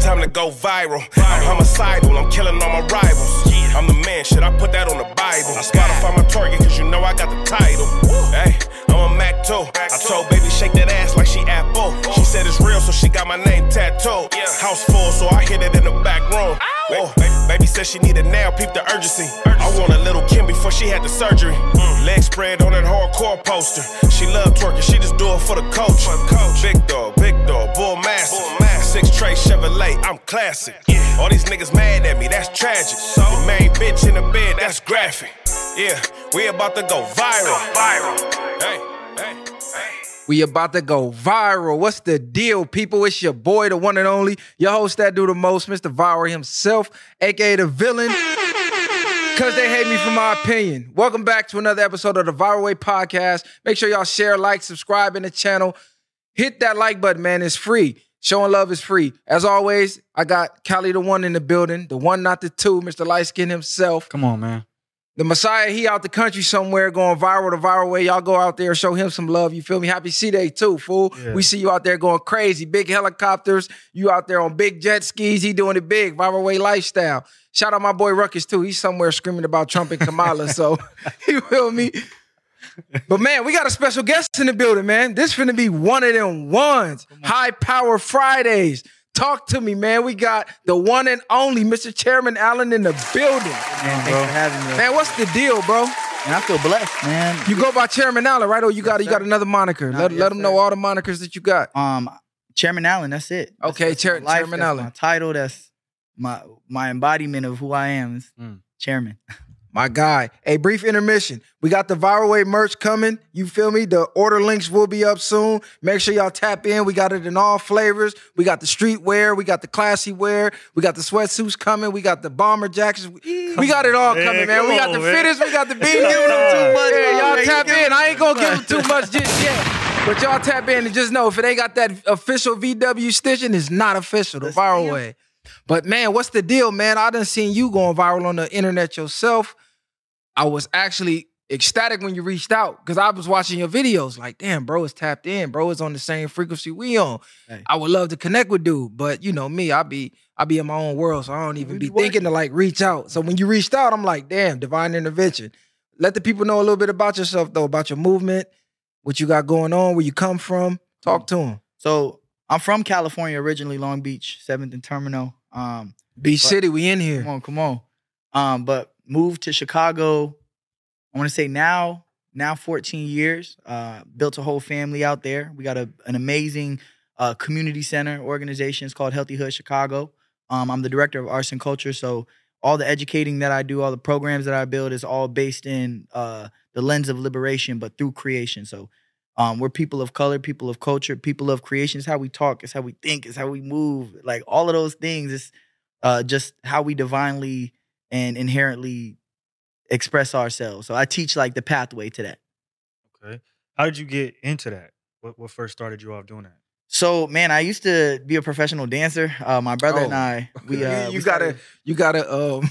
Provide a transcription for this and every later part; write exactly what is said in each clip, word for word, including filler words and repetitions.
time to go viral. I'm homicidal, I'm killing all my rivals. I'm the man, shit, I put that on the Bible. I Spotify my target, cause you know I got the title. Hey, I'm a Mac too. I told baby shake that ass like she Apple. She said it's real, so she got my name tattooed. House full, so I hit it in the back room. Whoa, baby said she need it now, peep the urgency. I want a little Kim before she had the surgery. Leg spread on that hardcore poster. She love twerking, she just do it for the coach. Big dog, big dog, bull massive. Six tray Chevrolet, I'm classic. All these niggas mad at me, that's tragic. The main bitch in the bed, that's graphic. Yeah, we about to go viral. Viral. Hey, hey, hey. We about to go viral. What's the deal, people? It's your boy, the one and only, your host that do the most, Mister Viral himself, a k a the villain, because they hate me for my opinion. Welcome back to another episode of the Viral Way Podcast. Make sure y'all share, like, subscribe in the channel. Hit that like button, man. It's free. Showing love is free. As always, I got Cali the one in the building, the one, not the two, Mister Lightskin himself. Come on, man. The Messiah, he out the country somewhere going viral the viral way. Y'all go out there, show him some love. You feel me? Happy C-Day too, fool. Yeah. We see you out there going crazy. Big helicopters. You out there on big jet skis. He doing it big. Viral way lifestyle. Shout out my boy Ruckus too. He's somewhere screaming about Trump and Kamala. So, you feel me? But man, we got a special guest in the building, man. This finna be one of them ones. High Power Fridays. Talk to me, man. We got the one and only Mister Chairman Allen in the building. Man, thanks for having me. Man, what's the deal, bro? Man, I feel blessed, man. You go by Chairman Allen, right? Or you got yes, you got another moniker? No, let yes, let them sir. know all the monikers that you got. Um, Chairman Allen, that's it. That's, Okay, that's Chair, my life, Chairman that's Allen. My title, that's my my embodiment of who I am is Mm. Chairman. My guy. A brief intermission. We got the Viral Way merch coming. You feel me? The order links will be up soon. Make sure y'all tap in. We got it in all flavors. We got the street wear. We got the classy wear. We got the sweatsuits coming. We got the bomber jackets. We got it all Man, coming, man. come We got on, the man. fitters. We got the beanies. too much, Yeah, bro, y'all man. tap You giving in. I ain't gonna too give them too much just yet. But y'all tap in and just know if it ain't got that official V W stitching, it's not official. The Let's Viral see 'em. Way. But man, what's the deal, man? I done seen you going viral on the internet yourself. I was actually ecstatic when you reached out because I was watching your videos like, damn, bro is tapped in. Bro is on the same frequency we on. Hey. I would love to connect with dude, but you know me, I be I be in my own world, so I don't even We be be thinking to like reach out. So when you reached out, I'm like, damn, divine intervention. Let the people know a little bit about yourself though, about your movement, what you got going on, where you come from. Talk to them. So I'm from California originally, Long Beach, seventh and Terminal. Um, Beach But- City, we in here. Come on, come on. Um, but moved to Chicago. I want to say now, now fourteen years. Uh, built a whole family out there. We got a, an amazing uh, community center organization. It's called Healthy Hood Chicago. Um, I'm the director of arts and culture. So all the educating that I do, all the programs that I build is all based in uh, the lens of liberation, but through creation. So um, we're people of color, people of culture, people of creation. It's how we talk. It's how we think. It's how we move. Like all of those things. It's uh, just how we divinely and inherently express ourselves. So I teach like the pathway to that. Okay. How did you get into that? What what first started you off doing that? So man, I used to be a professional dancer. Uh, my brother Oh, and I, we you, uh, you we gotta, started- you gotta, um,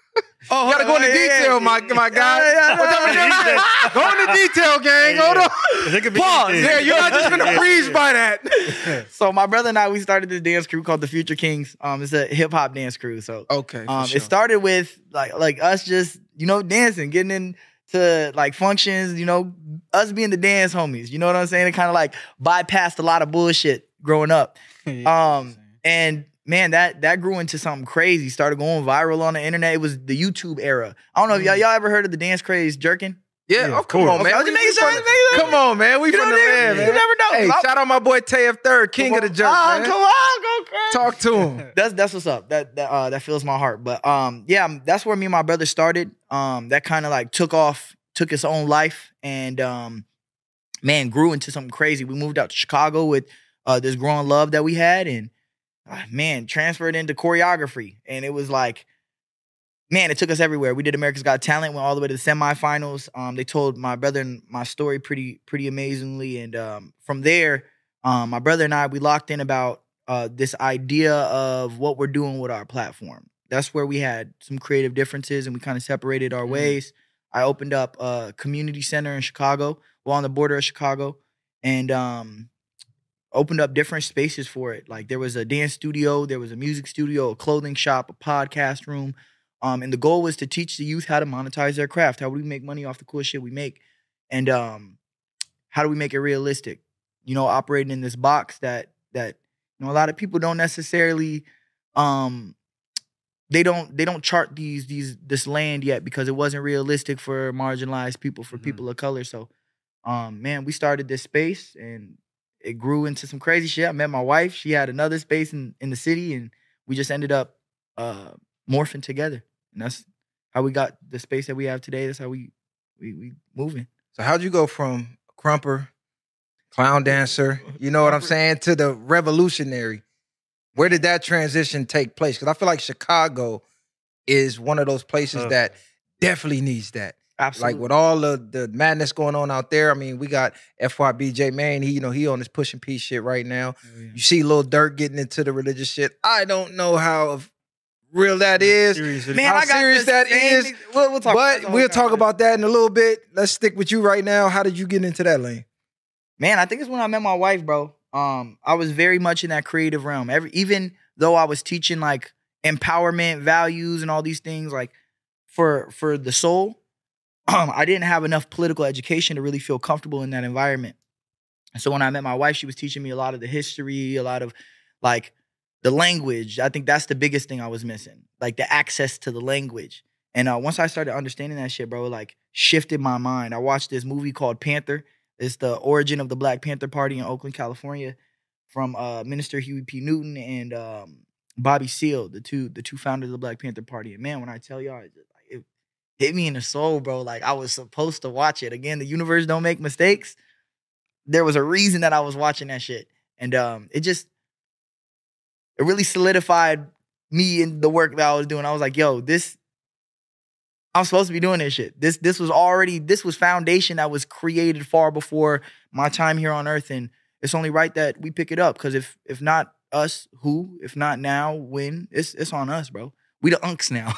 Oh, you gotta go into yeah, yeah, detail, yeah. my my guy. Yeah, yeah, What's up with yeah. that? Go into detail, gang. Hold on. It could be Pause. anything. Yeah, you're not just gonna Yeah, breeze yeah. by that. So my brother and I, we started this dance crew called the Future Kings. Um, it's a hip hop dance crew. So Okay. um, it started with like like us just you know dancing, getting into like functions. You know, us being the dance homies. You know what I'm saying? It kind of like bypassed a lot of bullshit growing up. Yeah, Um, and man, that that grew into something crazy. Started going viral on the internet. It was the YouTube era. I don't know if y'all, y'all ever heard of the dance craze jerking? Yeah, Yeah, oh, of come course. on, man. Okay, I was We- just making we sure, from- making sure. Come on, man. We You from know, the you- land, you man. never know. Hey, I'm- shout out my boy Tay F Third, king of the jerk, Ah, man. come on, go crazy. Talk to him. That's that's what's up. That that uh, that fills my heart. But um, yeah, that's where me and my brother started. Um, that kind of like took off, took its own life, and um, man, grew into something crazy. We moved out to Chicago with uh this growing love that we had, and uh, man, transferred into choreography, and it was like, man, it took us everywhere. We did America's Got Talent, went all the way to the semifinals. Um, they told my brother and my story pretty pretty amazingly, and um, from there, um, my brother and I we locked in about uh, this idea of what we're doing with our platform. That's where we had some creative differences, and we kind of separated our Mhm. ways. I opened up a community center in Chicago, well on the border of Chicago, and um, opened up different spaces for it. Like there was a dance studio, there was a music studio, a clothing shop, a podcast room. Um, and the goal was to teach the youth how to monetize their craft. How do we make money off the cool shit we make? And um, how do we make it realistic? You know, operating in this box that that you know a lot of people don't necessarily um they don't they don't chart these these this land yet because it wasn't realistic for marginalized people, for mm-hmm. people of color. So um man, we started this space and it grew into some crazy shit. I met my wife. She had another space in, in the city, and we just ended up uh, morphing together. And that's how we got the space that we have today. That's how we we we moving. So how'd you go from crumper, clown dancer, you know what I'm saying, to the revolutionary? Where did that transition take place? Because I feel like Chicago is one of those places uh, that definitely needs that. Absolutely. Like with all the, the madness going on out there, I mean, we got F Y B J Mane. He, you know, he on this pushing P shit right now. Oh, yeah. You see Lil Durk getting into the religious shit. I don't know how real that is. Man, how I got serious that is. Thing. We'll, we'll talk. But we'll talk about that in a little bit. Let's stick with you right now. How did you get into that lane? Man, I think it's when I met my wife, bro. Um, I was very much in that creative realm. Every even though I was teaching like empowerment, values, and all these things, like for for the soul. Um, I didn't have enough political education to really feel comfortable in that environment. And so when I met my wife, she was teaching me a lot of the history, a lot of like the language. I think that's the biggest thing I was missing, like the access to the language. And uh, once I started understanding that shit, bro, it like shifted my mind. I watched this movie called Panther. It's the origin of the Black Panther Party in Oakland, California, from uh, Minister Huey P. Newton and um, Bobby Seale, the two the two founders of the Black Panther Party. And man, when I tell y'all, it, it hit me in the soul, bro. Like I was supposed to watch it. Again, the universe don't make mistakes. There was a reason that I was watching that shit. And um, it just, it really solidified me in the work that I was doing. I was like, yo, this, I'm supposed to be doing this shit. This this was already, this was foundation that was created far before my time here on earth. And it's only right that we pick it up. Because if if not us, who? If not now, when? It's it's on us, bro. We the unks now.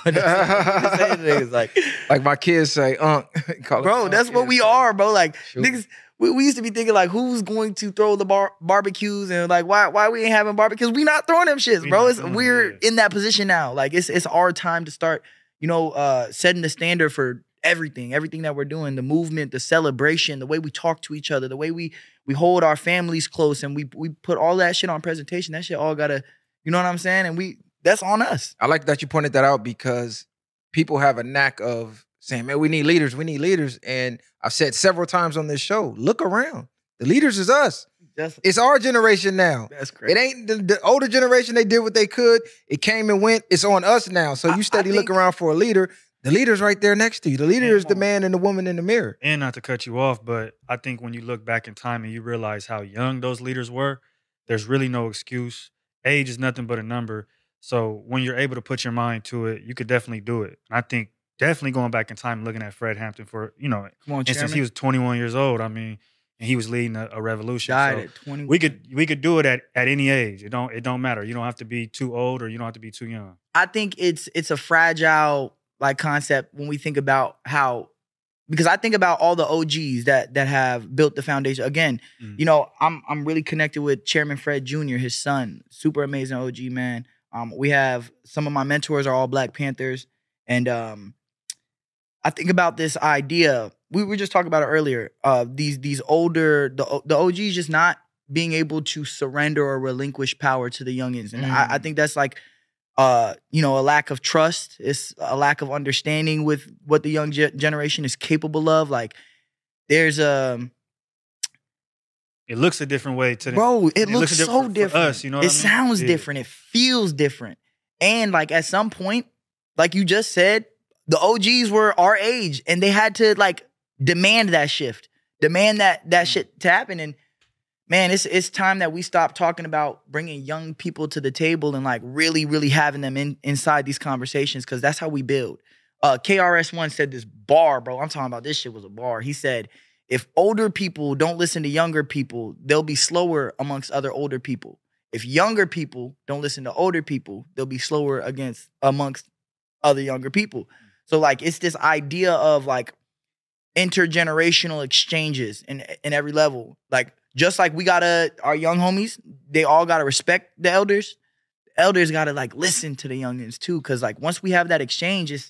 It's like, like my kids say, unk. Bro, that's what we are, bro. Like, Shoot. niggas, we, we used to be thinking like, who's going to throw the bar- barbecues and like, why why we ain't having barbecues? We not throwing them shits, bro. It's, we're yeah. in that position now. Like, it's it's our time to start, you know, uh, setting the standard for everything, everything that we're doing, the movement, the celebration, the way we talk to each other, the way we we hold our families close, and we we put all that shit on presentation. That shit all gotta, you know what I'm saying? And we, that's on us. I like that you pointed that out because people have a knack of saying, man, we need leaders, we need leaders. And I've said several times on this show, look around. The leaders is us. That's, it's our generation now. That's crazy. It ain't the, the older generation, they did what they could. It came and went. It's on us now. So you steady look around for a leader. The leader's right there next to you. The leader is the man and the woman in the mirror. And not to cut you off, but I think when you look back in time and you realize how young those leaders were, there's really no excuse. Age is nothing but a number. So when you're able to put your mind to it, you could definitely do it. And I think definitely going back in time and looking at Fred Hampton for, you know, Come on, and since he was twenty-one years old, I mean, and he was leading a, a revolution. Died so at twenty-one. We could we could do it at, at any age. It don't it don't matter. You don't have to be too old or you don't have to be too young. I think it's it's a fragile like concept when we think about how, because I think about all the O Gs that that have built the foundation. Again, mm. you know, I'm I'm really connected with Chairman Fred Junior, his son, super amazing O G man. Um, we have some of my mentors are all Black Panthers, and um, I think about this idea. We were just talking about it earlier. Uh, these these older the the O Gs just not being able to surrender or relinquish power to the youngins, and mm. I, I think that's like, uh, you know, a lack of trust. It's a lack of understanding with what the young ge- generation is capable of. Like, there's a. It looks a different way to them. Bro, it, it looks, looks so different. For us, you know what it I mean? sounds yeah. different. It feels different. And like at some point, like you just said, the O Gs were our age and they had to like demand that shift, demand that that shit to happen. And man, it's it's time that we stop talking about bringing young people to the table and like really, really having them in, inside these conversations, because that's how we build. Uh, K R S One said this bar, bro. I'm talking about this shit was a bar. He said, if older people don't listen to younger people, they'll be slower amongst other older people. If younger people don't listen to older people, they'll be slower against amongst other younger people. So like it's this idea of like intergenerational exchanges in in every level. Like just like we gotta, our young homies, they all gotta respect the elders. The elders gotta like listen to the youngins too, because like once we have that exchange, it's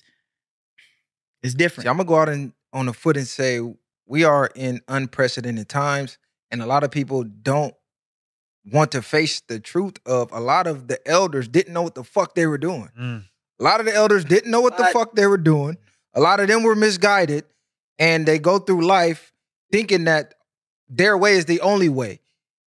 it's different. See, I'm gonna go out and on the foot and say we are in unprecedented times, and a lot of people don't want to face the truth of a lot of the elders didn't know what the fuck they were doing. Mm. A lot of the elders didn't know what, what the fuck they were doing. A lot of them were misguided, and they go through life thinking that their way is the only way.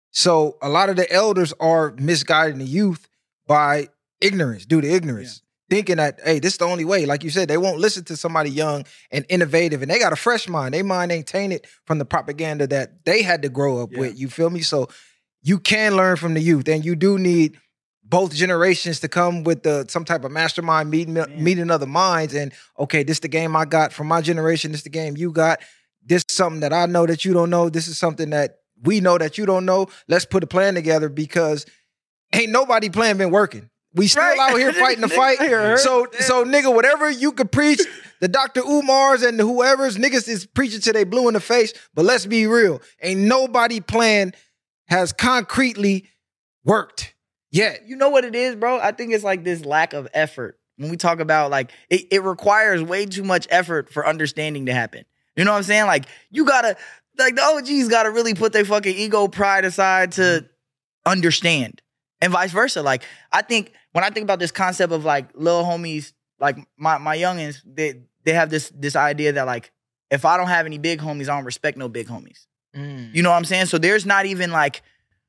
So a lot of the elders are misguiding the youth by ignorance, due to ignorance. Yeah. Thinking that, hey, this is the only way. Like you said, they won't listen to somebody young and innovative, and they got a fresh mind. Their mind ain't tainted from the propaganda that they had to grow up yeah. with. You feel me? So you can learn from the youth, and you do need both generations to come with the some type of mastermind meeting, Man. meeting other minds. And okay, this the game I got from my generation. This the game you got. This is something that I know that you don't know. This is something that we know that you don't know. Let's put a plan together, because ain't nobody plan been working. We still right. out here fighting the fight. So, so nigga, whatever you could preach, the Doctor Umars and the whoever's, niggas is preaching till they blue in the face. But let's be real. Ain't nobody plan has concretely worked yet. You know what it is, bro? I think it's like this lack of effort. When we talk about like, it, it requires way too much effort for understanding to happen. You know what I'm saying? Like, you gotta, like the O Gs gotta really put their fucking ego pride aside to understand. And vice versa. Like, I think, when I think about this concept of like little homies, like my, my youngins, they, they have this, this idea that like, if I don't have any big homies, I don't respect no big homies. Mm. You know what I'm saying? So there's not even like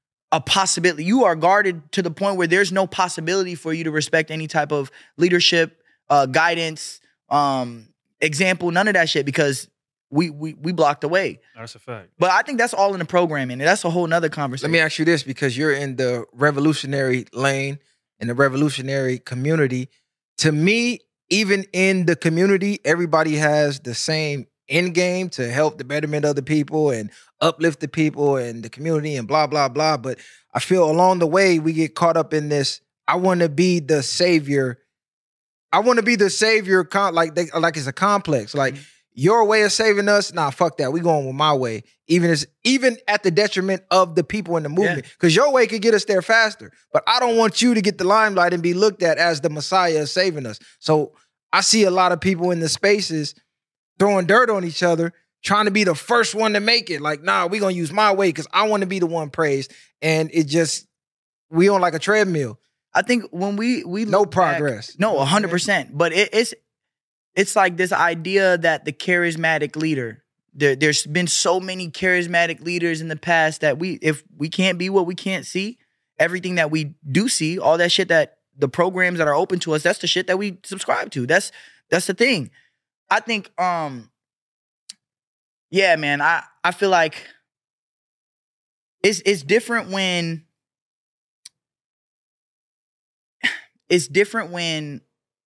a possibility. You are guarded to the point where there's no possibility for you to respect any type of leadership, uh, guidance, um, example, none of that shit, because we we we blocked away. That's a fact. But I think that's all in the programming, and that's a whole nother conversation. Let me ask you this, because you're in the revolutionary lane, in the revolutionary community. To me, even in the community, everybody has the same end game to help the betterment of the people and uplift the people and the community and blah, blah, blah. But I feel along the way, we get caught up in this, I want to be the savior. I want to be the savior, like, they, like it's a complex. Like, mm-hmm. your way of saving us, nah, fuck that. We going with my way. Even as, even at the detriment of the people in the movement. Because yeah. your way could get us there faster. But I don't want you to get the limelight and be looked at as the Messiah saving us. So I see a lot of people in the spaces throwing dirt on each other, trying to be the first one to make it. Like, nah, we gonna use my way because I want to be the one praised. And it just, we on like a treadmill. I think when we we no progress. Back, no, one hundred percent. But it, it's it's like this idea that the charismatic leader, there, there's been so many charismatic leaders in the past that we, if we can't be what we can't see, everything that we do see, all that shit that the programs that are open to us, that's the shit that we subscribe to. That's that's the thing. I think, um, yeah, man, I, I feel like it's it's different when it's different when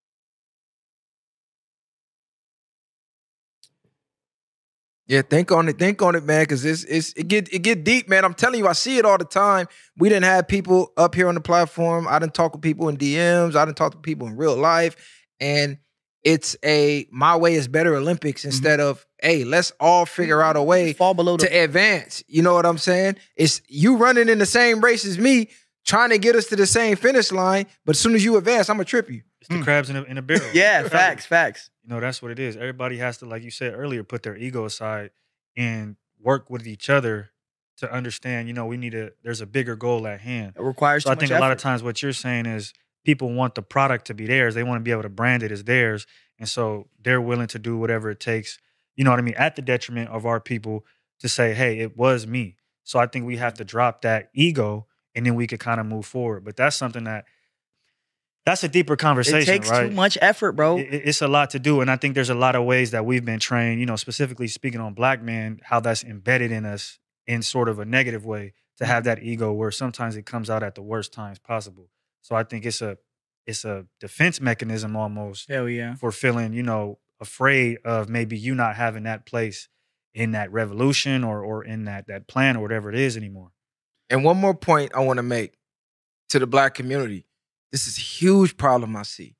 Yeah, think on it, think on it, man, because it's it's it get it get deep, man. I'm telling you, I see it all the time. We didn't have people up here on the platform. I didn't talk with people in D Ms. I didn't talk to people in real life, and it's a my way is better Olympics instead mm-hmm. of, hey, let's all figure out a way Fall below to the- advance. You know what I'm saying? It's you running in the same race as me, trying to get us to the same finish line, but as soon as you advance, I'm gonna trip you. It's the mm. crabs in a, in a barrel. Yeah, facts, facts. You know, that's what it is. Everybody has to, like you said earlier, put their ego aside and work with each other to understand, you know, we need to, there's a bigger goal at hand. It requires so too I think much a lot effort. of times what you're saying is people want the product to be theirs. They want to be able to brand it as theirs. And so they're willing to do whatever it takes, you know what I mean, at the detriment of our people to say, hey, it was me. So I think we have to drop that ego and then we could kind of move forward. But that's something that, that's a deeper conversation, It takes right? too much effort, bro. It, it's a lot to do. And I think there's a lot of ways that we've been trained, you know, specifically speaking on black men, how that's embedded in us in sort of a negative way to have that ego where sometimes it comes out at the worst times possible. So I think it's a it's a defense mechanism almost Hell yeah. for feeling, you know, afraid of maybe you not having that place in that revolution or or in that that plan or whatever it is anymore. And one more point I want to make to the black community. This is a huge problem I see.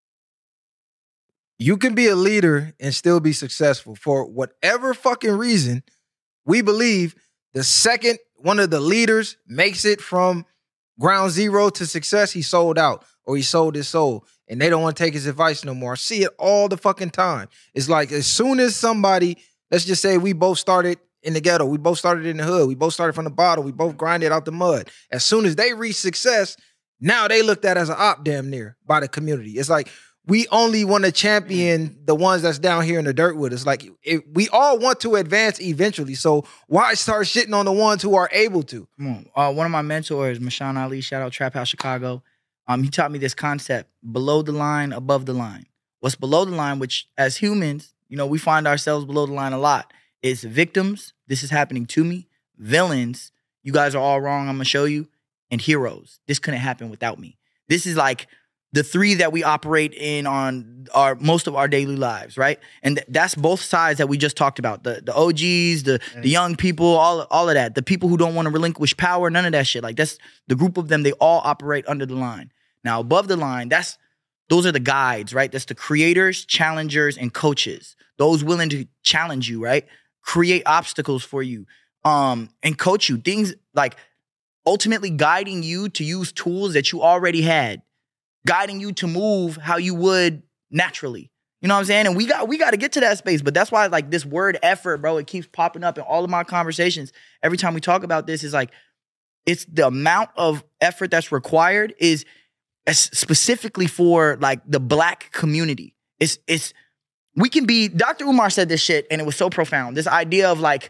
You can be a leader and still be successful. For whatever fucking reason, we believe the second one of the leaders makes it from ground zero to success, he sold out or he sold his soul. And they don't want to take his advice no more. I see it all the fucking time. It's like as soon as somebody, let's just say we both started in the ghetto, we both started in the hood, we both started from the bottom, we both grinded out the mud. As soon as they reach success, now they looked at as an op damn near by the community. It's like we only want to champion the ones that's down here in the dirt with us. Like it, we all want to advance eventually. So why start shitting on the ones who are able to? Come on. Uh, one of my mentors, Mashawn Ali, shout out Trap House Chicago. Um, he taught me this concept: below the line, above the line. What's below the line, which as humans, you know, we find ourselves below the line a lot, is victims. This is happening to me. Villains. You guys are all wrong. I'm gonna show you. And heroes. This couldn't happen without me. This is like the three that we operate in on our most of our daily lives, right? And th- that's both sides that we just talked about. The the O Gs, the, the young people, all, all of that. The people who don't want to relinquish power, none of that shit. Like that's the group of them, they all operate under the line. Now, above the line, that's those are the guides, right? That's the creators, challengers, and coaches. Those willing to challenge you, right? Create obstacles for you, um, and coach you. Things like ultimately guiding you to use tools that you already had, guiding you to move how you would naturally. You know what I'm saying? And we got we got to get to that space. But that's why like this word effort, bro, it keeps popping up in all of my conversations. Every time we talk about this, is like it's the amount of effort that's required is specifically for like the black community. It's it's we can be, Doctor Umar said this shit and it was so profound. This idea of like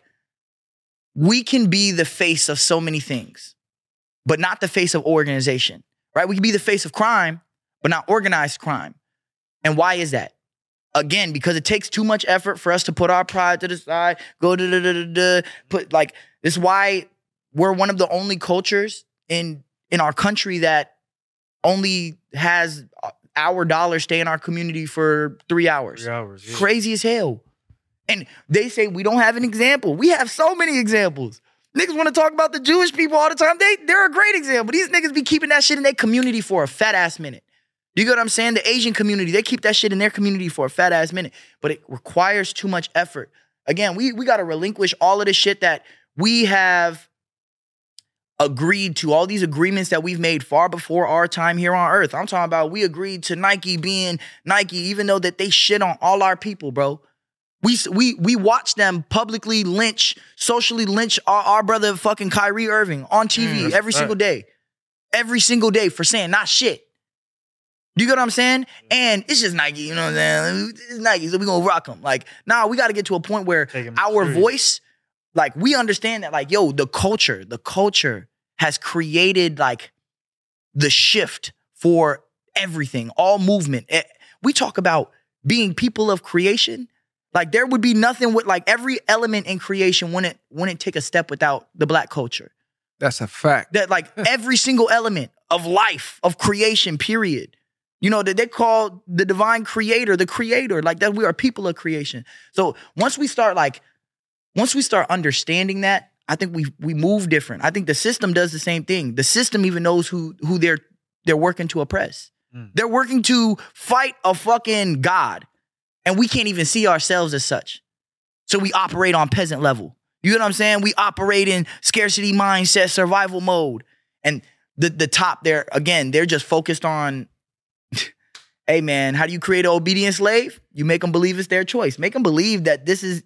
we can be the face of so many things, but not the face of organization, right? We can be the face of crime, but not organized crime. And why is that? Again, because it takes too much effort for us to put our pride to the side, go da da da da da. Put like this is why we're one of the only cultures in in our country that only has our dollar stay in our community for three hours. Three hours. Yeah. Crazy as hell. And they say we don't have an example. We have so many examples. Niggas want to talk about the Jewish people all the time. They, they're a great example. These niggas be keeping that shit in their community for a fat ass minute. You get what I'm saying? The Asian community, they keep that shit in their community for a fat ass minute. But it requires too much effort. Again, we, we got to relinquish all of the shit that we have agreed to, all these agreements that we've made far before our time here on earth. I'm talking about we agreed to Nike being Nike, even though that they shit on all our people, bro. We we we watch them publicly lynch, socially lynch our, our brother fucking Kyrie Irving on T V mm, every single day. Every single day for saying not shit. Do you get what I'm saying? And it's just Nike, you know what I'm saying? It's Nike, so we gonna rock them. Like, nah, we gotta get to a point where our serious. voice, like, we understand that, like, yo, the culture, the culture has created, like, the shift for everything, all movement. We talk about being people of creation. Like, there would be nothing with, like, every element in creation wouldn't, wouldn't take a step without the black culture. That's a fact. That, like, every single element of life, of creation, period. You know, that they call the divine creator, the creator, like that we are people of creation. So once we start, like, once we start understanding that, I think we we move different. I think the system does the same thing. The system even knows who who they're they're working to oppress. Mm. They're working to fight a fucking God. And we can't even see ourselves as such. So we operate on peasant level. You know what I'm saying? We operate in scarcity mindset, survival mode. And the the top there, again, they're just focused on, hey man, how do you create an obedient slave? You make them believe it's their choice. Make them believe that this is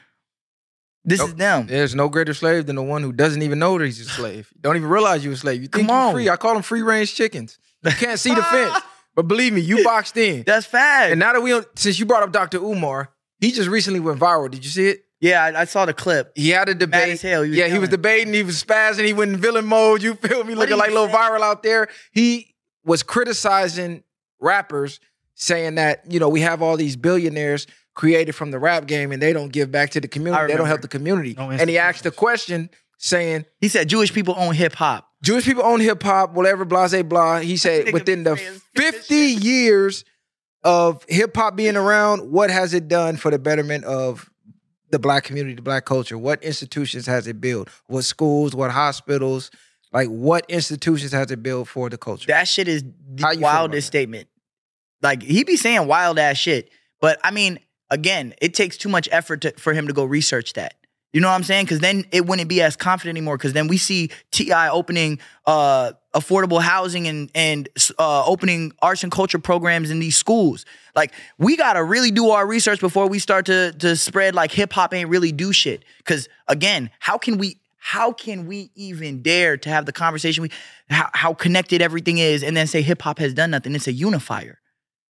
this nope. is them. There's no greater slave than the one who doesn't even know that he's a slave. Don't even realize you're a slave. You think Come you're on. free. I call them free range chickens. You can't see the fence. But believe me, you boxed in. That's fact. And now that we, since you brought up Doctor Umar, he just recently went viral. Did you see it? Yeah, I, I saw the clip. He had a debate. Mad as hell. He yeah, he was debating. He was spazzing. He went in villain mode. You feel me? Looking like a little viral out there. He was criticizing rappers, saying that, you know, we have all these billionaires created from the rap game and they don't give back to the community. They don't help the community. No and he asked a question saying, he said, Jewish people own hip hop. Jewish people own hip hop, whatever, blase, blah. He said within the fifty years of hip hop being around, what has it done for the betterment of the black community, the black culture? What institutions has it built? What schools, what hospitals? Like, what institutions has it built for the culture? That shit is the wildest statement. Like, he be saying wild ass shit. But I mean, again, it takes too much effort to, for him to go research that. You know what I'm saying? Because then it wouldn't be as confident anymore. Because then we see T I opening uh, affordable housing and and uh, opening arts and culture programs in these schools. Like, we gotta really do our research before we start to to spread like hip hop ain't really do shit. Because again, how can we how can we even dare to have the conversation we how, how connected everything is, and then say hip hop has done nothing? It's a unifier.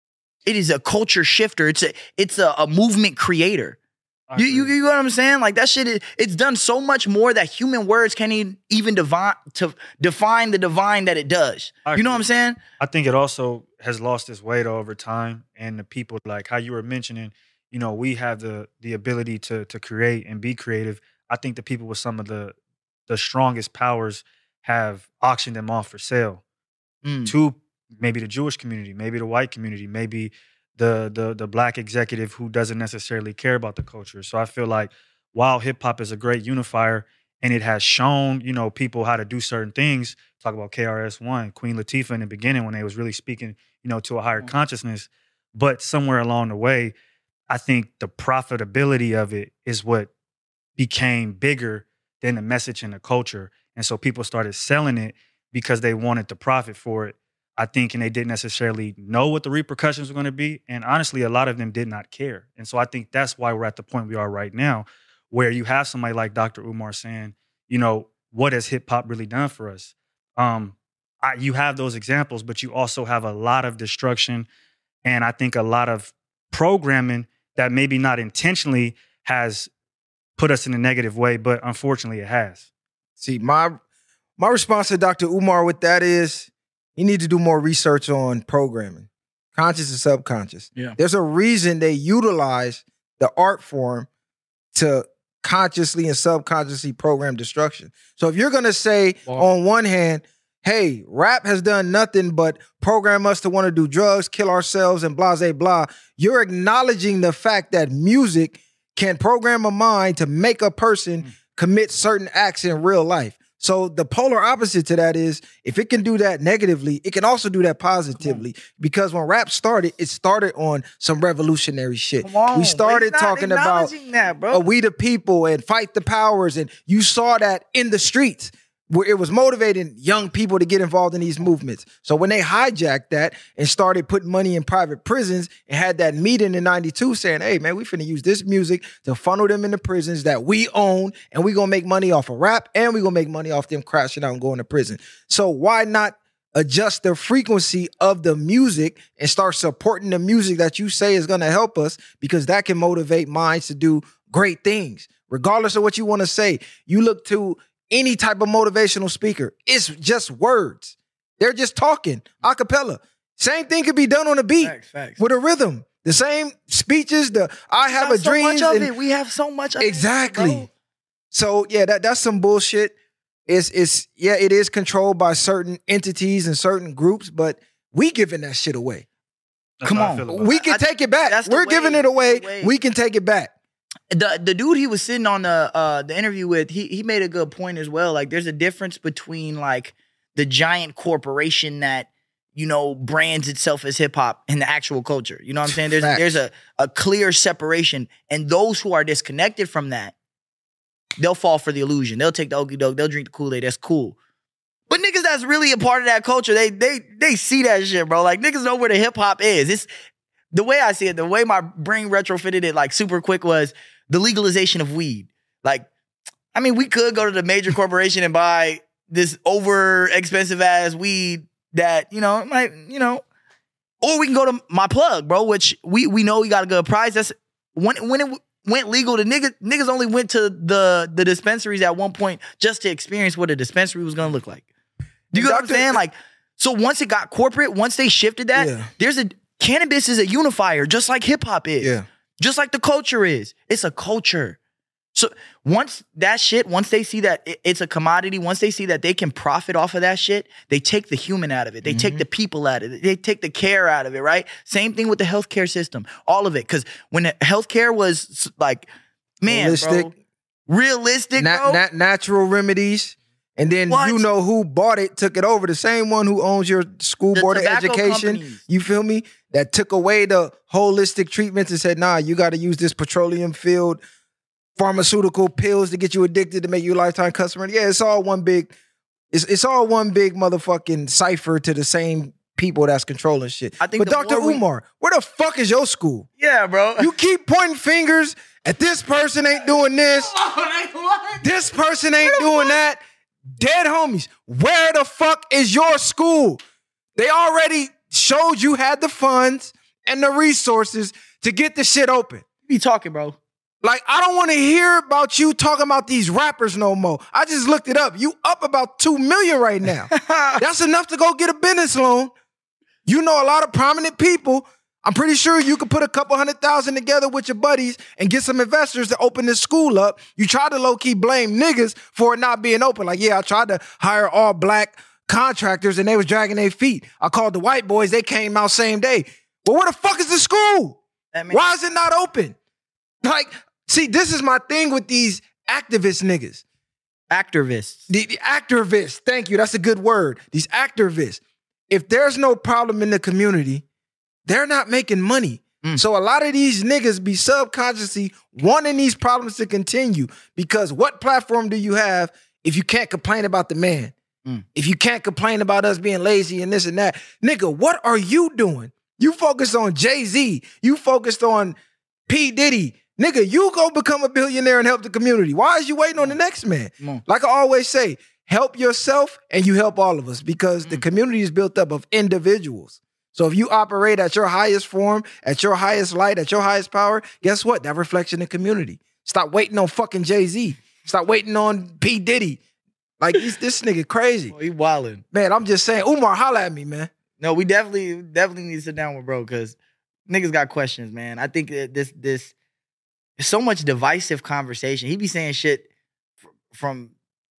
It is a culture shifter. It's a it's a, a movement creator. You, you, you know what I'm saying? Like, that shit, is, it's done so much more that human words can't even divine, to define the divine that it does. You know what I'm saying? I think it also has lost its weight over time. And the people, like how you were mentioning, you know, we have the the ability to to create and be creative. I think the people with some of the the strongest powers have auctioned them off for sale mm. to maybe the Jewish community, maybe the white community, maybe the the the black executive who doesn't necessarily care about the culture. So I feel like while hip hop is a great unifier and it has shown, you know, people how to do certain things, talk about K R S One, Queen Latifah in the beginning when they was really speaking, you know, to a higher consciousness, but somewhere along the way, I think the profitability of it is what became bigger than the message and the culture. And so people started selling it because they wanted to profit for it. I think, and they didn't necessarily know what the repercussions were going to be. And honestly, a lot of them did not care. And so I think that's why we're at the point we are right now, where you have somebody like Doctor Umar saying, you know, what has hip hop really done for us? Um, I, you have those examples, but you also have a lot of destruction. And I think a lot of programming that maybe not intentionally has put us in a negative way, but unfortunately it has. See, my, my response to Doctor Umar with that is, you need to do more research on programming, conscious and subconscious. Yeah. There's a reason they utilize the art form to consciously and subconsciously program destruction. So if you're going to say wow. on one hand, hey, rap has done nothing but program us to want to do drugs, kill ourselves, and blah, blah, blah, you're acknowledging the fact that music can program a mind to make a person mm. commit certain acts in real life. So the polar opposite to that is, if it can do that negatively, it can also do that positively. Because when rap started, it started on some revolutionary shit. Come on, we started talking about that, bro. Uh, we the people and fight the powers. And you saw that in the streets, where it was motivating young people to get involved in these movements. So when they hijacked that and started putting money in private prisons and had that meeting in ninety-two saying, hey, man, we finna use this music to funnel them into prisons that we own, and we gonna make money off of rap, and we gonna make money off them crashing out and going to prison. So why not adjust the frequency of the music and start supporting the music that you say is gonna help us, because that can motivate minds to do great things. Regardless of what you wanna say, you look to any type of motivational speaker, it's just words. They're just talking a cappella. Same thing could be done on a beat facts, facts. with a rhythm. The same speeches, the I have a so dream. Much of it. We have so much of exactly. it. Exactly. So yeah, that, that's some bullshit. It's it's yeah, it is controlled by certain entities and certain groups, but we giving that shit away. That's Come on. We can I, take it back. We're way, giving it away. We can take it back. The the dude he was sitting on the uh, the interview with, he he made a good point as well. Like, there's a difference between like the giant corporation that, you know, brands itself as hip hop and the actual culture. You know what I'm saying? There's Facts. there's a a clear separation, and those who are disconnected from that, they'll fall for the illusion. They'll take the okie doke. They'll drink the Kool-Aid. That's cool. But niggas that's really a part of that culture, they they they see that shit, bro. Like, niggas know where the hip hop is. It's the way I see it, the way my brain retrofitted it like super quick was the legalization of weed. Like, I mean, we could go to the major corporation and buy this over expensive ass weed that, you know, might, you know, or we can go to my plug, bro, which we we know we got a good price. That's when when it went legal, the niggas niggas only went to the the dispensaries at one point just to experience what a dispensary was gonna look like. Do you get what I'm saying? Like, so once it got corporate, once they shifted that, yeah. there's a cannabis is a unifier, just like hip hop is. Yeah. Just like the culture is. It's a culture. So once that shit, once they see that it's a commodity, once they see that they can profit off of that shit, they take the human out of it. They mm-hmm. take the people out of it. They take the care out of it, right? Same thing with the healthcare system. All of it. Because when the healthcare was like, man, realistic, bro, realistic, na- bro. Na- natural remedies. And then what? You know who bought it, took it over. The same one who owns your school the board of education. Companies. You feel me? That took away the holistic treatments and said, nah, you got to use this petroleum filled pharmaceutical pills to get you addicted to make you a lifetime customer. Yeah, it's all one big, it's it's all one big motherfucking cipher to the same people that's controlling shit. I think but Doctor we... Umar, where the fuck is your school? Yeah, bro. You keep pointing fingers at this person ain't doing this. This person ain't doing that. Dead homies. Where the fuck is your school? They already showed you had the funds and the resources to get the shit open. You be talking, bro. Like, I don't want to hear about you talking about these rappers no more. I just looked it up. You up about two million right now. That's enough to go get a business loan. You know a lot of prominent people. I'm pretty sure you could put a couple hundred thousand together with your buddies and get some investors to open this school up. You tried to low-key blame niggas for it not being open. Like, yeah, I tried to hire all black contractors and they was dragging their feet. I called the white boys. They came out same day. Well, where the fuck is the school? Means- Why is it not open? Like, see, this is my thing with these activist niggas. Activists. The, the activists. Thank you. That's a good word. These activists. If there's no problem in the community, they're not making money. Mm. So a lot of these niggas be subconsciously wanting these problems to continue because what platform do you have if you can't complain about the man? Mm. If you can't complain about us being lazy and this and that? Nigga, what are you doing? You focused on Jay-Z. You focused on P. Diddy. Nigga, you go become a billionaire and help the community. Why is you waiting on the next man? Mm. Like I always say, help yourself and you help all of us because mm. the community is built up of individuals. So if you operate at your highest form, at your highest light, at your highest power, guess what? That reflects in the community. Stop waiting on fucking Jay-Z. Stop waiting on P. Diddy. Like, this, this nigga crazy. Oh, he wildin'. Man, I'm just saying, Umar, holla at me, man. No, we definitely definitely need to sit down with bro because niggas got questions, man. I think that this, this, so much divisive conversation. He be saying shit from,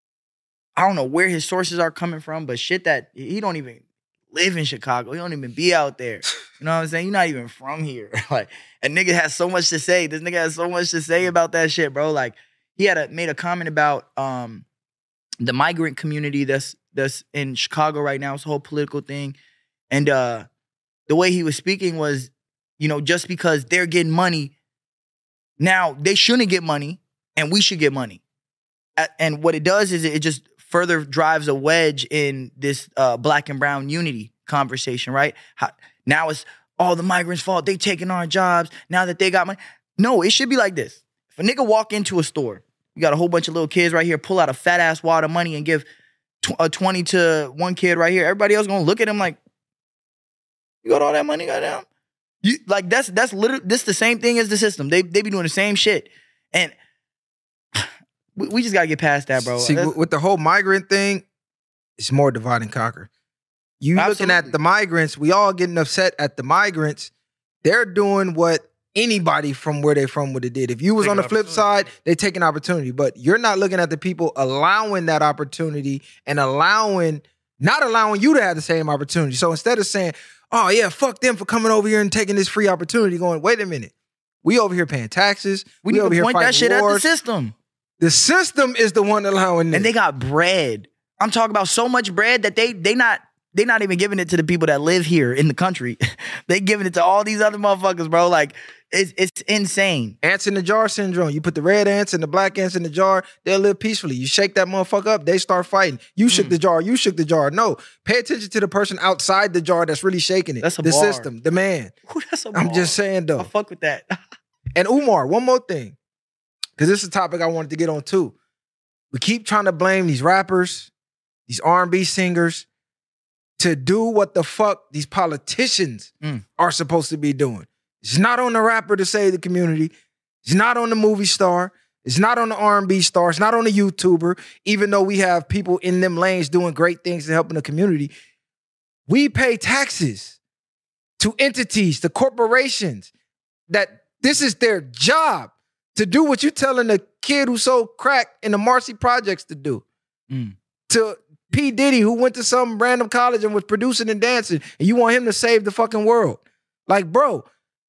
I don't know where his sources are coming from, but shit that he don't even live in Chicago. He don't even be out there. You know what I'm saying? You're not even from here. Like, a nigga has so much to say. This nigga has so much to say about that shit, bro. Like, he had a, made a comment about um the migrant community that's that's in Chicago right now. It's a whole political thing. And uh the way he was speaking was, you know, just because they're getting money, now they shouldn't get money and we should get money. And what it does is it just further drives a wedge in this uh, black and brown unity conversation, right? How, now it's all the migrants' fault. They taking our jobs now that they got money. No, it should be like this. If a nigga walk into a store, you got a whole bunch of little kids right here, pull out a fat ass wad of money and give tw- a twenty to one kid right here. Everybody else gonna look at him like, you got all that money, goddamn? You, like that's that's literally this the same thing as the system. They they be doing the same shit, and we, we just gotta get past that, bro. See, that's, with the whole migrant thing, it's more divide and conquer. You absolutely. Looking at the migrants, we all getting upset at the migrants. They're doing what anybody from where they from would have did. If you was Take on the flip side, they take an opportunity, but you're not looking at the people allowing that opportunity and allowing, not allowing you to have the same opportunity. So instead of saying, oh yeah, fuck them for coming over here and taking this free opportunity, going, wait a minute. We over here paying taxes. We, we need over to here point fighting that shit wars. at the system. The system is the one allowing this. And they got bread. I'm talking about so much bread that they they not they not even giving it to the people that live here in the country. They giving it to all these other motherfuckers, bro. Like, it's it's insane. Ants in the jar syndrome. You put the red ants and the black ants in the jar, they'll live peacefully. You shake that motherfucker up, they start fighting. You mm. shook the jar, you shook the jar. No, pay attention to the person outside the jar that's really shaking it. That's a the bar. system, the man. Ooh, that's a I'm bar. just saying though. I fuck with that. And Umar, one more thing, because this is a topic I wanted to get on too. We keep trying to blame these rappers, these R and B singers, to do what the fuck these politicians mm. are supposed to be doing. It's not on the rapper to save the community. It's not on the movie star. It's not on the R and B star. It's not on the YouTuber, even though we have people in them lanes doing great things to helping the community. We pay taxes to entities, to corporations, that this is their job to do what you're telling a kid who sold crack in the Marcy Projects to do. Mm. To P. Diddy, who went to some random college and was producing and dancing, and you want him to save the fucking world. Like, bro,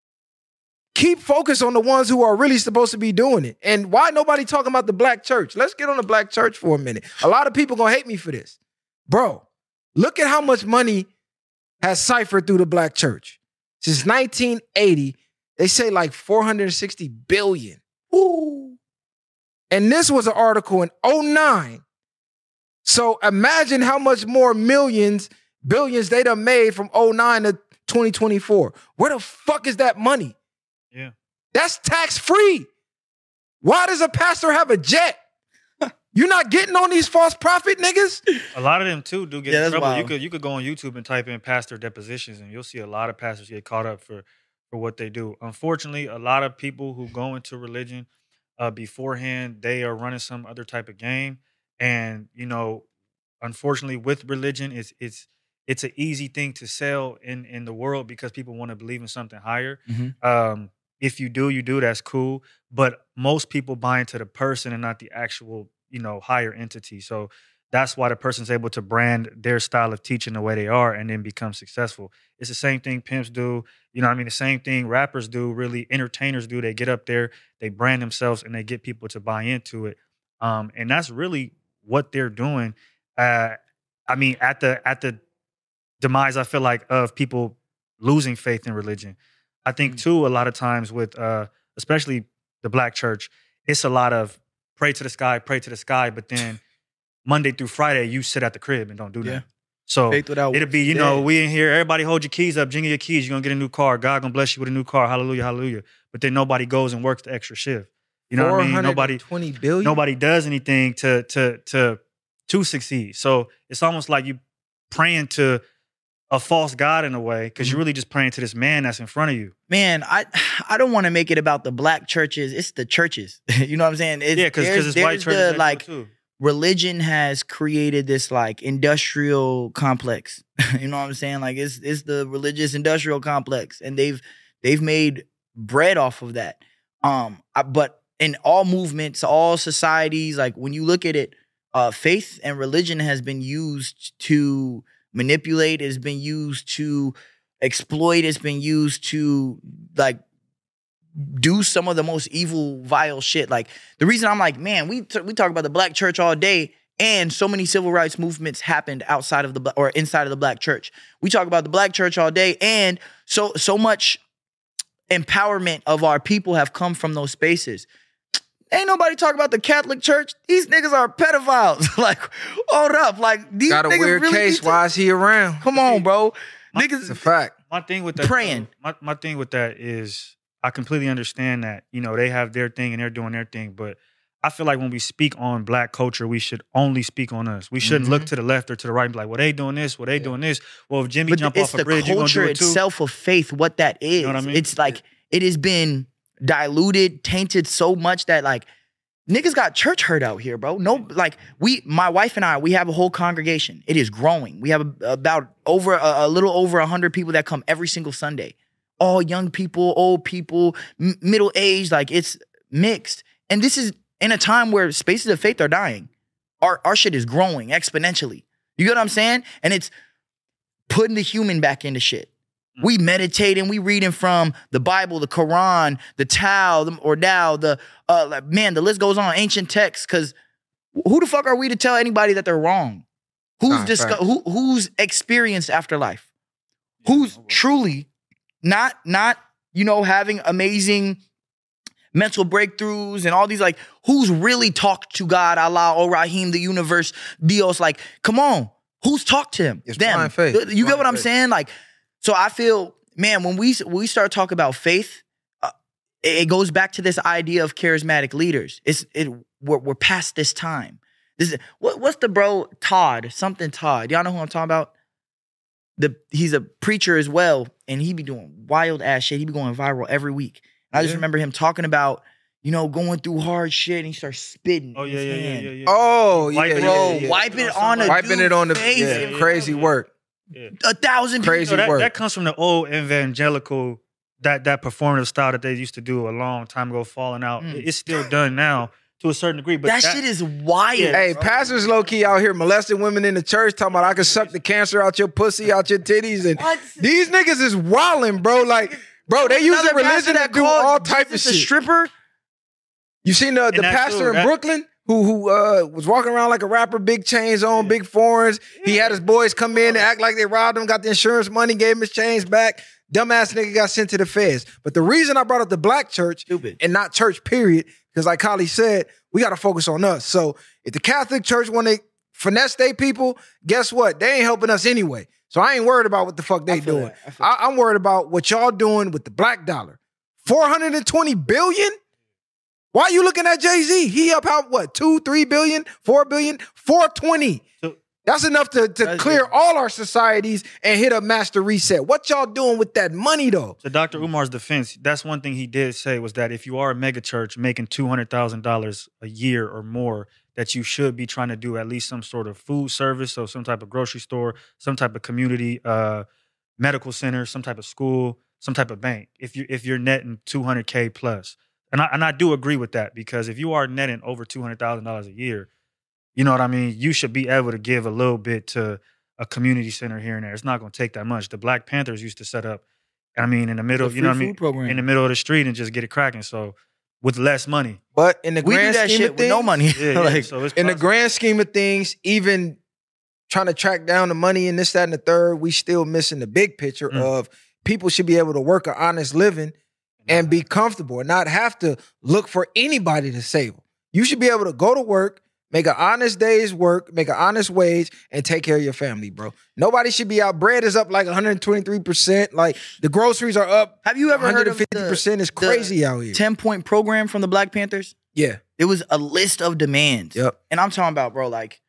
keep focus on the ones who are really supposed to be doing it. And why nobody talking about the black church? Let's get on the black church for a minute. A lot of people gonna hate me for this. Bro, look at how much money has ciphered through the black church. Since nineteen eighty, they say like four hundred sixty billion. Ooh. And this was an article in oh nine. So imagine how much more millions, billions they done made from oh nine to twenty twenty-four. Where the fuck is that money? Yeah. That's tax-free. Why does a pastor have a jet? You're not getting on these false prophet niggas? A lot of them too do get Yeah, in that's trouble. wild. You could you could go on YouTube and type in pastor depositions, and you'll see a lot of pastors get caught up for for what they do. Unfortunately, a lot of people who go into religion uh, beforehand, they are running some other type of game, and you know, unfortunately, with religion, it's it's it's an easy thing to sell in in the world because people want to believe in something higher. Mhm. Um, if you do, you do. That's cool. But most people buy into the person and not the actual, you know, higher entity. So that's why the person's able to brand their style of teaching the way they are and then become successful. It's the same thing pimps do. You know what I mean? The same thing rappers do, really entertainers do. They get up there, they brand themselves, and they get people to buy into it. Um, and that's really what they're doing. Uh, I mean, at the at the demise, I feel like, of people losing faith in religion. I think too, a lot of times with, uh, especially the black church, it's a lot of pray to the sky, pray to the sky, but then Monday through Friday, you sit at the crib and don't do Yeah. nothing. So Faith without it'll be, you works know, dead. we in here, everybody hold your keys up, jingle your keys, you're gonna get a new car. God gonna bless you with a new car. Hallelujah, hallelujah. But then nobody goes and works the extra shift. You know what I mean? Nobody twenty billion. nobody does anything to to to to succeed. So it's almost like you praying to a false God in a way, because Mm-hmm. you're really just praying to this man that's in front of you. Man, I I don't want to make it about the black churches. It's the churches. You know what I'm saying? It's, Yeah, because there's- it's white there's churches the, that do it like too. religion has created this like industrial complex. You know what I'm saying? Like it's it's the religious industrial complex, and they've they've made bread off of that. Um, I- but in all movements, all societies, like when you look at it, uh, faith and religion has been used to manipulate. It's been used to exploit. It's been used to like do some of the most evil, vile shit. Like the reason I'm like, man, we t- we talk about the black church all day, and so many civil rights movements happened outside of the bla- or inside of the black church. We talk about the black church all day, and so so much empowerment of our people have come from those spaces. Ain't nobody talk about the Catholic Church. These niggas are pedophiles. Like, hold up. Like these Got a niggas weird really case. need to- Why is he around? Come on, bro. It's a Niggas. fact. My thing with that, Praying. My, my thing with that is I completely understand that, you know, they have their thing and they're doing their thing, but I feel like when we speak on black culture, we should only speak on us. We shouldn't Mm-hmm. look to the left or to the right and be like, well, they doing this, well, they doing this. Well, if Jimmy But jump it's off a the bridge, you're gonna do culture it too. itself of faith, what that is. know what I mean? It's like it has been diluted, tainted so much that like niggas got church hurt out here, bro. No, like we, my wife and I, we have a whole congregation. It is growing. We have a, about over a, a little over a hundred people that come every single Sunday. All young people, old people, m- middle aged. Like it's mixed. And this is in a time where spaces of faith are dying. Our our shit is growing exponentially. You get what I'm saying? And it's putting the human back into shit. We meditating, we reading from the Bible, the Quran, the Tao, the, or Tao, the, uh, like, man, the list goes on, ancient texts, because who the fuck are we to tell anybody that they're wrong? Who's Nah, disco- facts. who who's experienced afterlife? Who's truly not, not, you know, having amazing mental breakthroughs and all these, like, who's really talked to God, Allah, O Rahim, the universe, Dios, like, come on. Who's talked to him? It's Them. blind faith. You get Blind what I'm faith. saying? Like, so I feel, man, when we when we start talking about faith, uh, it, it goes back to this idea of charismatic leaders. It's it we're, we're past this time. This is what, what's the bro Todd something Todd? Y'all know who I'm talking about? The he's a preacher as well, and he be doing wild ass shit. He be going viral every week. And I just Yeah. remember him talking about, you know, going through hard shit, and he starts spitting. Oh, in yeah, his yeah, yeah, hand. yeah, yeah. Oh, yeah, Wipe it yeah, Bro, yeah. wipe You it know, on a somebody- Wiping it on the dude's face. yeah, yeah, crazy yeah. work. Yeah. A thousand people. Crazy So that, work. that comes from the old evangelical, that that performative style that they used to do a long time ago, falling out. Mm. It- It's still done now to a certain degree, but That, shit is wild. Yeah. Hey, bro. pastors low key out here molesting women in the church, talking about I can suck the cancer out your pussy, out your titties, and What? these niggas is wilding, bro. Like, bro, they using Another pastor religion to do called all type of Jesus a shit. stripper. You seen the, the that's pastor true, in that- Brooklyn who who uh, was walking around like a rapper, big chains on, big foreigns. He had his boys come in and act like they robbed him, got the insurance money, gave him his chains back. dumbass nigga got sent to the feds. But the reason I brought up the black church Stupid. and not church, period, because like Kali said, we got to focus on us. So if the Catholic Church want to finesse their people, guess what? They ain't helping us anyway. So I ain't worried about what the fuck they doing. I I I'm worried about what y'all doing with the black dollar. four hundred twenty billion? Why are you looking at Jay-Z? He up how, what, two, three billion, four billion, four twenty. So, that's enough to, to clear good. all our societies and hit a master reset. What y'all doing with that money, though? To Doctor Umar's defense, that's one thing he did say was that if you are a mega church making two hundred thousand dollars a year or more, that you should be trying to do at least some sort of food service, so some type of grocery store, some type of community uh, medical center, some type of school, some type of bank. If you if you're netting two hundred K plus, and I and I do agree with that, because if you are netting over two hundred thousand dollars a year, you know what I mean? You should be able to give a little bit to a community center here and there. It's not going to take that much. The Black Panthers used to set up, I mean, in the middle, you know what I mean, program. in the middle of the street and just get it cracking. So with less money, but in the we grand do that scheme shit of with things, no money. Yeah, like, yeah, so it's in the possible. grand scheme of things, even trying to track down the money and this, that, and the third, we still missing the big picture Mm. of people should be able to work an honest living and be comfortable and not have to look for anybody to save them. You should be able to go to work, make an honest day's work, make an honest wage, and take care of your family, bro. Nobody should be out. Bread is up like one hundred twenty-three percent. Like the groceries are up. Have you ever heard of one hundred fifty percent? the, It's crazy out here. ten-point program from the Black Panthers? Yeah. It was a list of demands. Yep. And I'm talking about, bro, like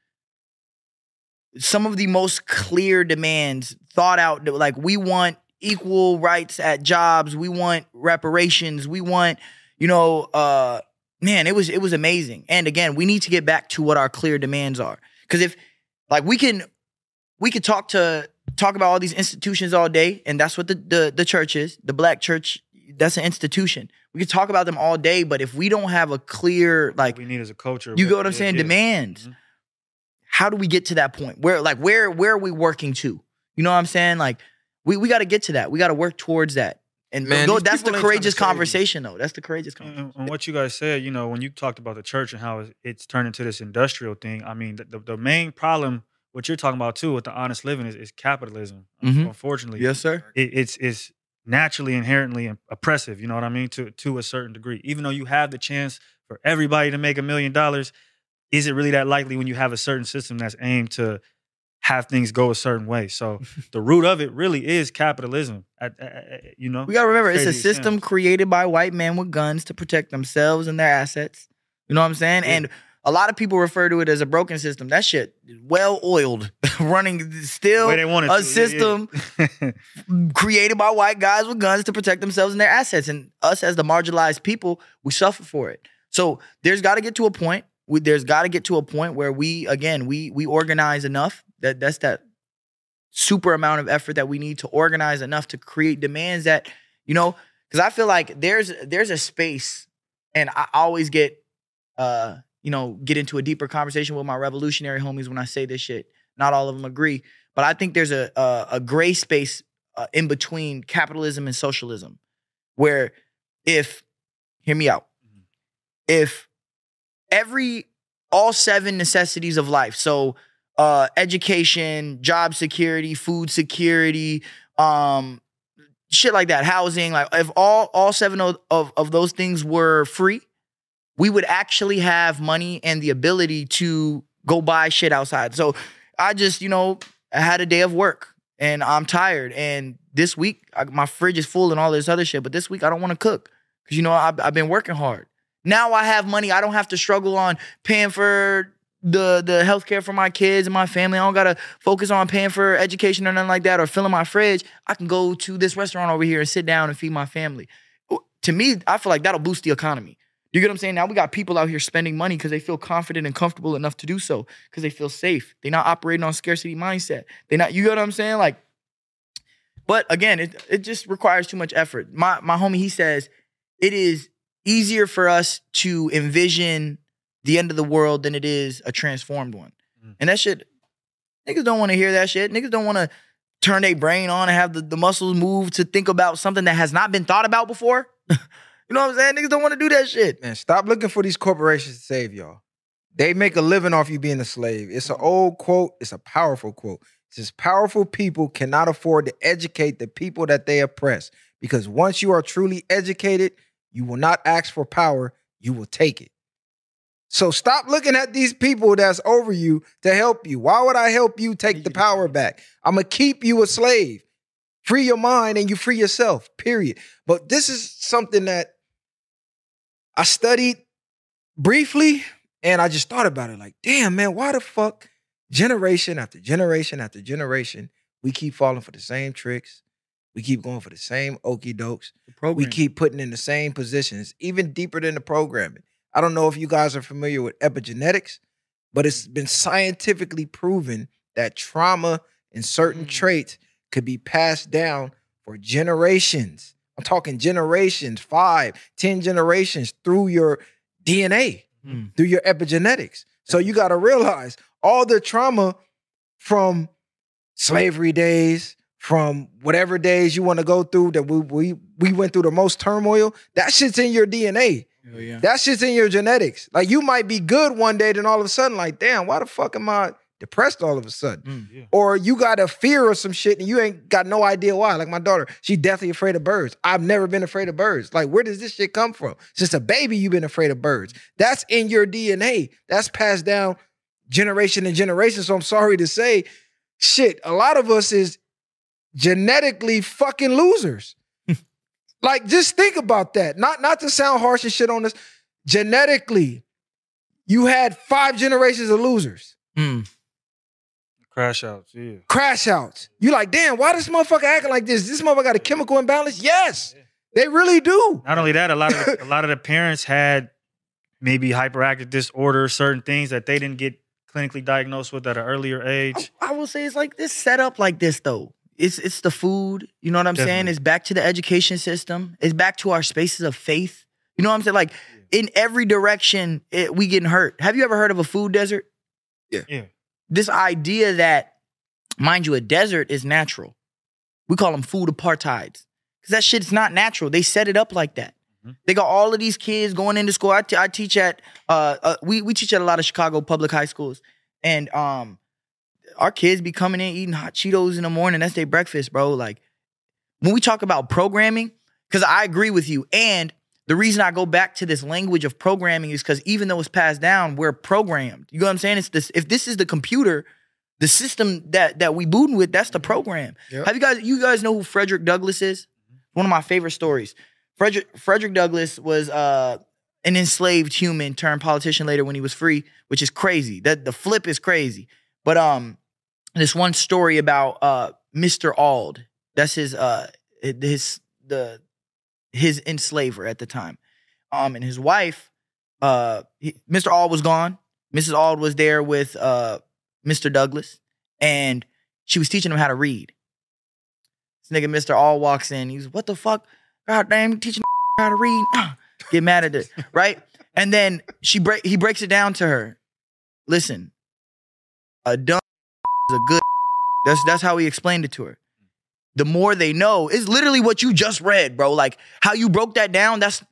some of the most clear demands thought out. Like, we want equal rights at jobs. We want reparations. We want, you know, uh, man, it was it was amazing. And again, we need to get back to what our clear demands are. Because if, like, we can we could talk to talk about all these institutions all day, and that's what the the, the church is. The Black church, that's an institution. We could talk about them all day, but if we don't have a clear, like, What we need as a culture. you but- get what I'm yeah, saying, yeah. demands. Mhm. How do we get to that point? Where, like, where where are we working to? You know what I'm saying? Like, we we got to get to that. We got to work towards that. And Man, go, these that's the people ain't trying to courageous save you. conversation, though. That's the courageous And, conversation. and what you guys said, you know, when you talked about the church and how it's- it's turned into this industrial thing, I mean, the, the, the main problem, what you're talking about too, with the honest living is, is capitalism. Mhm. Unfortunately, Yes, sir. it, it's it's naturally inherently oppressive. You know what I mean? To to a certain degree, even though you have the chance for everybody to make a million dollars, is it really that likely when you have a certain system that's aimed to have things go a certain way? So the root of it really is capitalism. At, at- at- you know, We got to remember, it's a Crazy system sense. created by white men with guns to protect themselves and their assets. You know what I'm saying? Yeah. And a lot of people refer to it as a broken system. That shit, well-oiled, running still Way they wanted a to, yeah, system yeah. created by white guys with guns to protect themselves and their assets. And us as the marginalized people, we suffer for it. So there's got to get to a point. We, there's got to get to a point where we, again, we we organize enough. That that's that super amount of effort that we need to organize enough to create demands that, you know, because I feel like there's there's a space, and I always get, uh, you know, get into a deeper conversation with my revolutionary homies when I say this shit. Not all of them agree, but I think there's a a, a gray space uh, in between capitalism and socialism, where if, hear me out, if every, all seven necessities of life, so uh, education, job security, food security, um, shit like that, housing, like if all all seven of, of, of those things were free, we would actually have money and the ability to go buy shit outside. So I just, you know, I had a day of work and I'm tired. And this week, I, my fridge is full and all this other shit. But this week, I don't want to cook because, you know, I've, I've been working hard. Now I have money. I don't have to struggle on paying for the the healthcare for my kids and my family. I don't got to focus on paying for education or nothing like that or filling my fridge. I can go to this restaurant over here and sit down and feed my family. To me, I feel like that'll boost the economy. You get what I'm saying? Now we got people out here spending money because they feel confident and comfortable enough to do so because they feel safe. They're not operating on scarcity mindset. They're not, you get what I'm saying? Like, but again, it it just requires too much effort. My my homie, he says, it is easier for us to envision the end of the world than it is a transformed one. Mm. And that shit, niggas don't want to hear that shit. Niggas don't want to turn their brain on and have the, the muscles move to think about something that has not been thought about before. You know what I'm saying? Niggas don't want to do that shit. Man, stop looking for these corporations to save y'all. They make a living off you being a slave. It's an old quote. It's a powerful quote. says powerful people cannot afford to educate the people that they oppress, because once you are truly educated, you will not ask for power, you will take it. So stop looking at these people that's over you to help you. Why would I help you take the power back? I'm going to keep you a slave. Free your mind and you free yourself, period. But this is something that I studied briefly and I just thought about it like, damn, man, why the fuck generation after generation after generation, we keep falling for the same tricks. We keep going for the same okie dokes. We keep putting in the same positions, even deeper than the programming. I don't know if you guys are familiar with epigenetics, but it's been scientifically proven that trauma and certain mm. traits could be passed down for generations. I'm talking generations, five, ten generations through your D N A, mm. through your epigenetics. So you got to realize all the trauma from slavery days, from whatever days you want to go through that we, we, we went through the most turmoil, that shit's in your D N A. Oh, yeah. That shit's in your genetics. Like you might be good one day, then all of a sudden, like, damn, why the fuck am I depressed all of a sudden? Mm, yeah. Or you got a fear of some shit and you ain't got no idea why. Like my daughter, she's deathly afraid of birds. I've never been afraid of birds. Like, where does this shit come from? Since a baby, you've been afraid of birds. That's in your D N A. That's passed down generation and generation. So I'm sorry to say, shit, a lot of us is genetically fucking losers. Like, just think about that. Not, not to sound harsh and shit on this. Genetically, you had five generations of losers. Mm. Crash outs, yeah. Crash outs. You like, damn, why this motherfucker acting like this? This motherfucker got a chemical imbalance? Yes, yeah. They really do. Not only that, a lot of the, a lot of the parents had maybe hyperactive disorder, certain things that they didn't get clinically diagnosed with at an earlier age. I, I will say it's like this set up like this, though. It's it's the food, you know what I'm Definitely. saying? It's back to the education system. It's back to our spaces of faith. You know what I'm saying? Like, in every direction, it, we getting hurt. Have you ever heard of a food desert? Yeah. yeah. This idea that, mind you, a desert is natural. We call them food apartheids. Because that shit's not natural. They set it up like that. Mm-hmm. They got all of these kids going into school. I, t- I teach at, uh, uh, we, we teach at a lot of Chicago public high schools. And, um, our kids be coming in eating hot Cheetos in the morning. That's their breakfast, bro. Like, when we talk about programming, because I agree with you. And the reason I go back to this language of programming is because even though it's passed down, we're programmed. You know what I'm saying? It's this. If this is the computer, the system that that we booting with, that's the program. Yep. Have you guys, you guys know who Frederick Douglass is? One of my favorite stories. Frederick, Frederick Douglass was uh, an enslaved human turned politician later when he was free, which is crazy. That the flip is crazy. But um, this one story about uh, Mister Auld. That's his uh his the his enslaver at the time. Um, and his wife, uh, he, Mister Auld was gone. Missus Auld was there with uh Mister Douglass, and she was teaching him how to read. This nigga Mister Auld walks in. He's, what the fuck? God damn, you teaching how to read? Get mad at it, right? And then she break he breaks it down to her. Listen, a dumb is a good. That's that's how he explained it to her. The more they know, it's literally what you just read, bro. Like how you broke that down. That's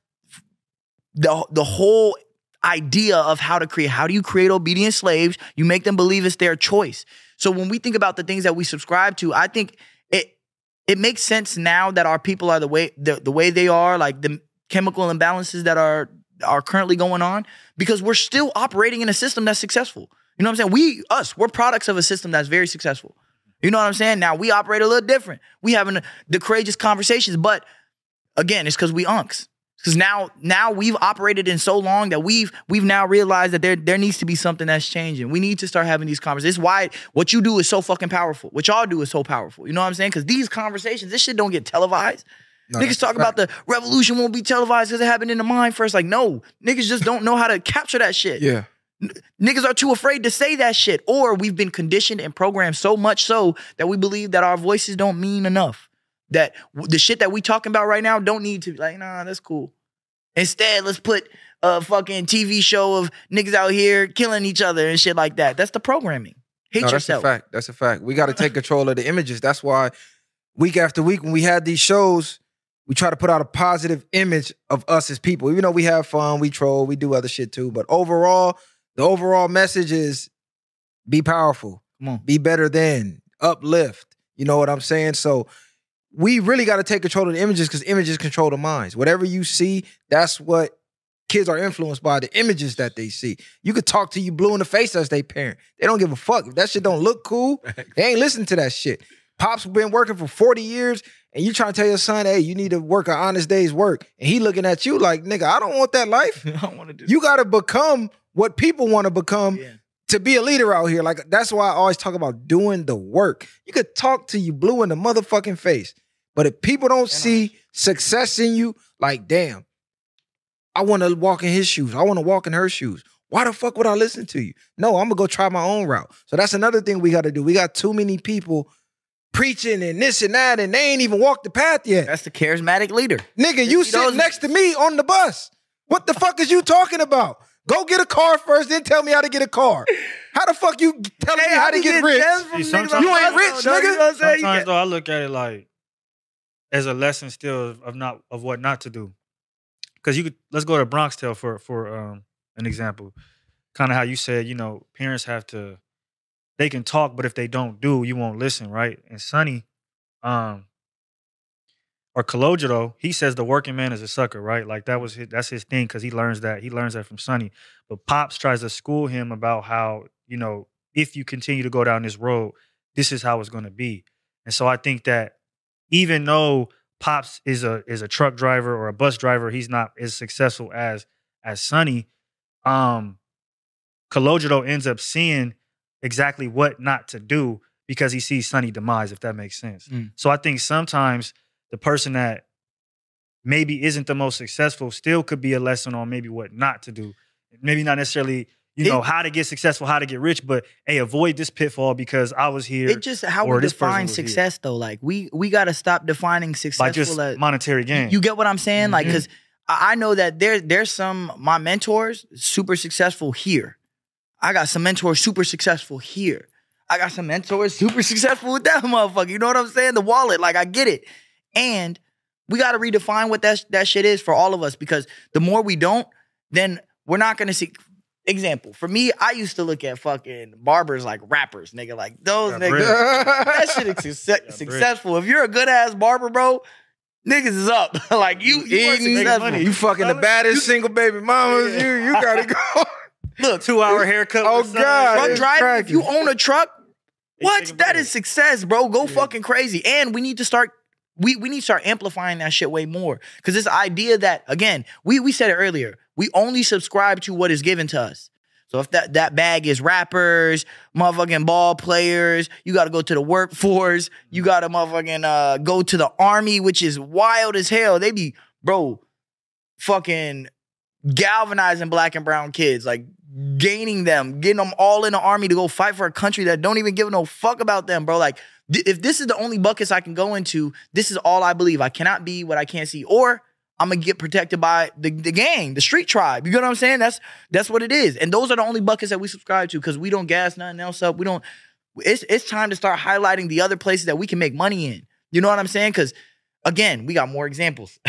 the the whole idea of how to create. How do you create obedient slaves? You make them believe it's their choice. So when we think about the things that we subscribe to, I think it it makes sense now that our people are the way the, the way they are, like the chemical imbalances that are are currently going on, because we're still operating in a system that's successful. You know what I'm saying? We, us, we're products of a system that's very successful. You know what I'm saying? Now, we operate a little different. We having the courageous conversations, but again, it's because we unks. Because now, now we've operated in so long that we've we've now realized that there, there needs to be something that's changing. We need to start having these conversations. It's why what you do is so fucking powerful. What y'all do is so powerful. You know what I'm saying? Because these conversations, this shit don't get televised. No, niggas talk about the revolution won't be televised because it happened in the mind first. Like, no, niggas just don't know how to capture that shit. Yeah. N- niggas are too afraid to say that shit. Or we've been conditioned and programmed so much so that we believe that our voices don't mean enough. That w- the shit that we talking about right now don't need to be like, nah, that's cool. Instead, let's put a fucking T V show of niggas out here killing each other and shit like that. That's the programming. Hate no, yourself. That's a fact. That's a fact. We got to take control of the images. That's why week after week when we had these shows, we try to put out a positive image of us as people. Even though we have fun, we troll, we do other shit too. But overall, the overall message is be powerful. Come on. Be better than. uplift. You know what I'm saying? So we really got to take control of the images because images control the minds. Whatever you see, that's what kids are influenced by, the images that they see. You could talk to you blue in the face as they parent. They don't give a fuck. If that shit don't look cool, they ain't listening to that shit. Pop's been working for forty years and you trying to tell your son, hey, you need to work an honest day's work. And he looking at you like, nigga, I don't want that life. I don't want to do You got to become what people want to become Yeah. to be a leader out here. Like, that's why I always talk about doing the work. You could talk to you blue in the motherfucking face. But if people don't see success in you, like, damn, I want to walk in his shoes. I want to walk in her shoes. Why the fuck would I listen to you? No, I'm going to go try my own route. So that's another thing we got to do. We got too many people preaching and this and that, and they ain't even walked the path yet. That's the charismatic leader. Nigga, you see those sit next to me on the bus. What the fuck is you talking about? Go get a car first, then tell me how to get a car. How the fuck you telling me how to get rich? See, sometimes- You ain't rich, You know what I'm saying? You Sometimes get- though, I look at it like as a lesson still of, of not of what not to do. Because you could let's go to Bronx Tale for for um, an example. Kind of how you said, you know, parents have to they can talk, but if they don't do, you won't listen, right? And Sonny, um, or Kalojiro, he says the working man is a sucker, right? Like that was his, that's his thing because he learns that he learns that from Sonny. But Pops tries to school him about how, you know, if you continue to go down this road, this is how it's going to be. And so I think that even though Pops is a is a truck driver or a bus driver, he's not as successful as as Sonny. Um, Kalojiro ends up seeing exactly what not to do because he sees Sonny demise, if that makes sense. Mm. So I think sometimes the person that maybe isn't the most successful still could be a lesson on maybe what not to do. Maybe not necessarily, you It- know, how to get successful, how to get rich, but hey, avoid this pitfall because I was here. It just how or we this person define was here. success though. Like we we got to stop defining successful Like just as monetary gain. You get what I'm saying? Like, Mhm. because I I know that there there's some my mentors super successful here. I got some mentors super successful here. I got some mentors super successful with that motherfucker. You know what I'm saying? The wallet, like I get it. And we got to redefine what that that shit is for all of us because the more we don't, then we're not gonna see. Example for me, I used to look at fucking barbers like rappers, nigga. Like those Yeah, niggas, bread. that shit is success, bread. successful. If you're a good ass barber, bro, niggas is up. Like you, you are Eating successful. money. You fucking the baddest single baby mamas. Yeah. You you gotta go. Look, Two hour haircut. Oh, with sun. God. truck it's driving. If you cracking. own a truck, They what? taking That bread. is success, bro. Go Yeah. fucking crazy. And we need to start. We we need to start amplifying that shit way more. Because this idea that again, we we said it earlier. We only subscribe to what is given to us. So if that, that bag is rappers, motherfucking ball players, you got to go to the workforce. You got to motherfucking uh, go to the army, which is wild as hell. They be, bro, fucking galvanizing black and brown kids, like gaining them, getting them all in the army to go fight for a country that don't even give no fuck about them, bro. Like, th- if this is the only buckets I can go into, this is all I believe. I cannot be what I can't see. Or I'm gonna get protected by the, the gang, the street tribe. You get what I'm saying? That's that's what it is. And those are the only buckets that we subscribe to because we don't gas nothing else up. We don't. It's it's time to start highlighting the other places that we can make money in. You know what I'm saying? Because again, we got more examples.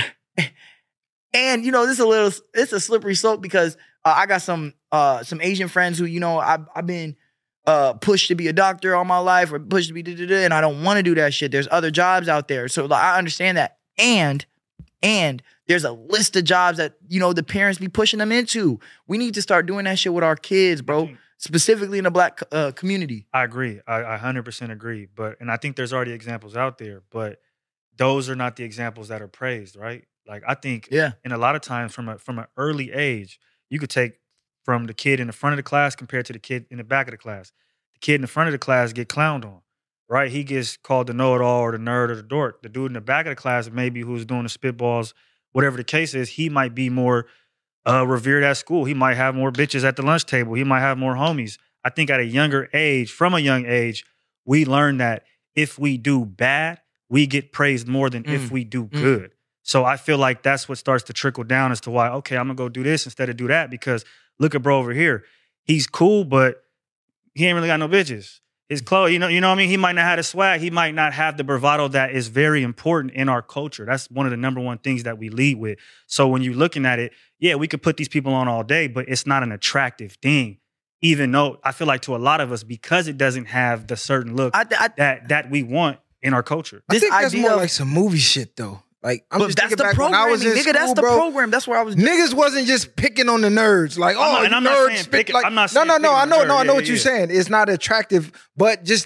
And you know, this is a little, it's a slippery slope because uh, I got some uh, some Asian friends who, you know, I've I've been uh, pushed to be a doctor all my life or pushed to be da da da, and I don't want to do that shit. There's other jobs out there, so like, I understand that. And and there's a list of jobs that, you know, the parents be pushing them into. We need to start doing that shit with our kids, bro. Specifically in the black uh, community. I agree. I, I one hundred percent agree. But and I think there's already examples out there, but those are not the examples that are praised, right? Like I think, Yeah. and a lot of times from a from an early age, you could take from the kid in the front of the class compared to the kid in the back of the class. The kid in the front of the class get clowned on, right? He gets called the know-it-all or the nerd or the dork. The dude in the back of the class, maybe who's doing the spitballs, whatever the case is, he might be more uh, revered at school. He might have more bitches at the lunch table. He might have more homies. I think at a younger age, from a young age, we learn that if we do bad, we get praised more than Mm. if we do Mm. good. So I feel like that's what starts to trickle down as to why, okay, I'm gonna go do this instead of do that because look at bro over here. He's cool, but he ain't really got no bitches. His clothes, you know, you know what I mean? He might not have the swag. He might not have the bravado that is very important in our culture. That's one of the number one things that we lead with. So when you're looking at it, yeah, we could put these people on all day, but it's not an attractive thing. even though I feel like to a lot of us, because it doesn't have the certain look I, I, that that we want in our culture. I This think that's idea more of- like some movie shit though. Like I'm but just that's thinking the back when I programming, was in nigga. school, That's the bro. program. That's where I was. Niggas wasn't just picking on the nerds, like oh, I'm not- and you I'm not nerds saying pick- picking- like, I'm not no, saying no, no. picking I on know, the no, I nerd. know Yeah, what you're yeah. saying. It's not attractive, but just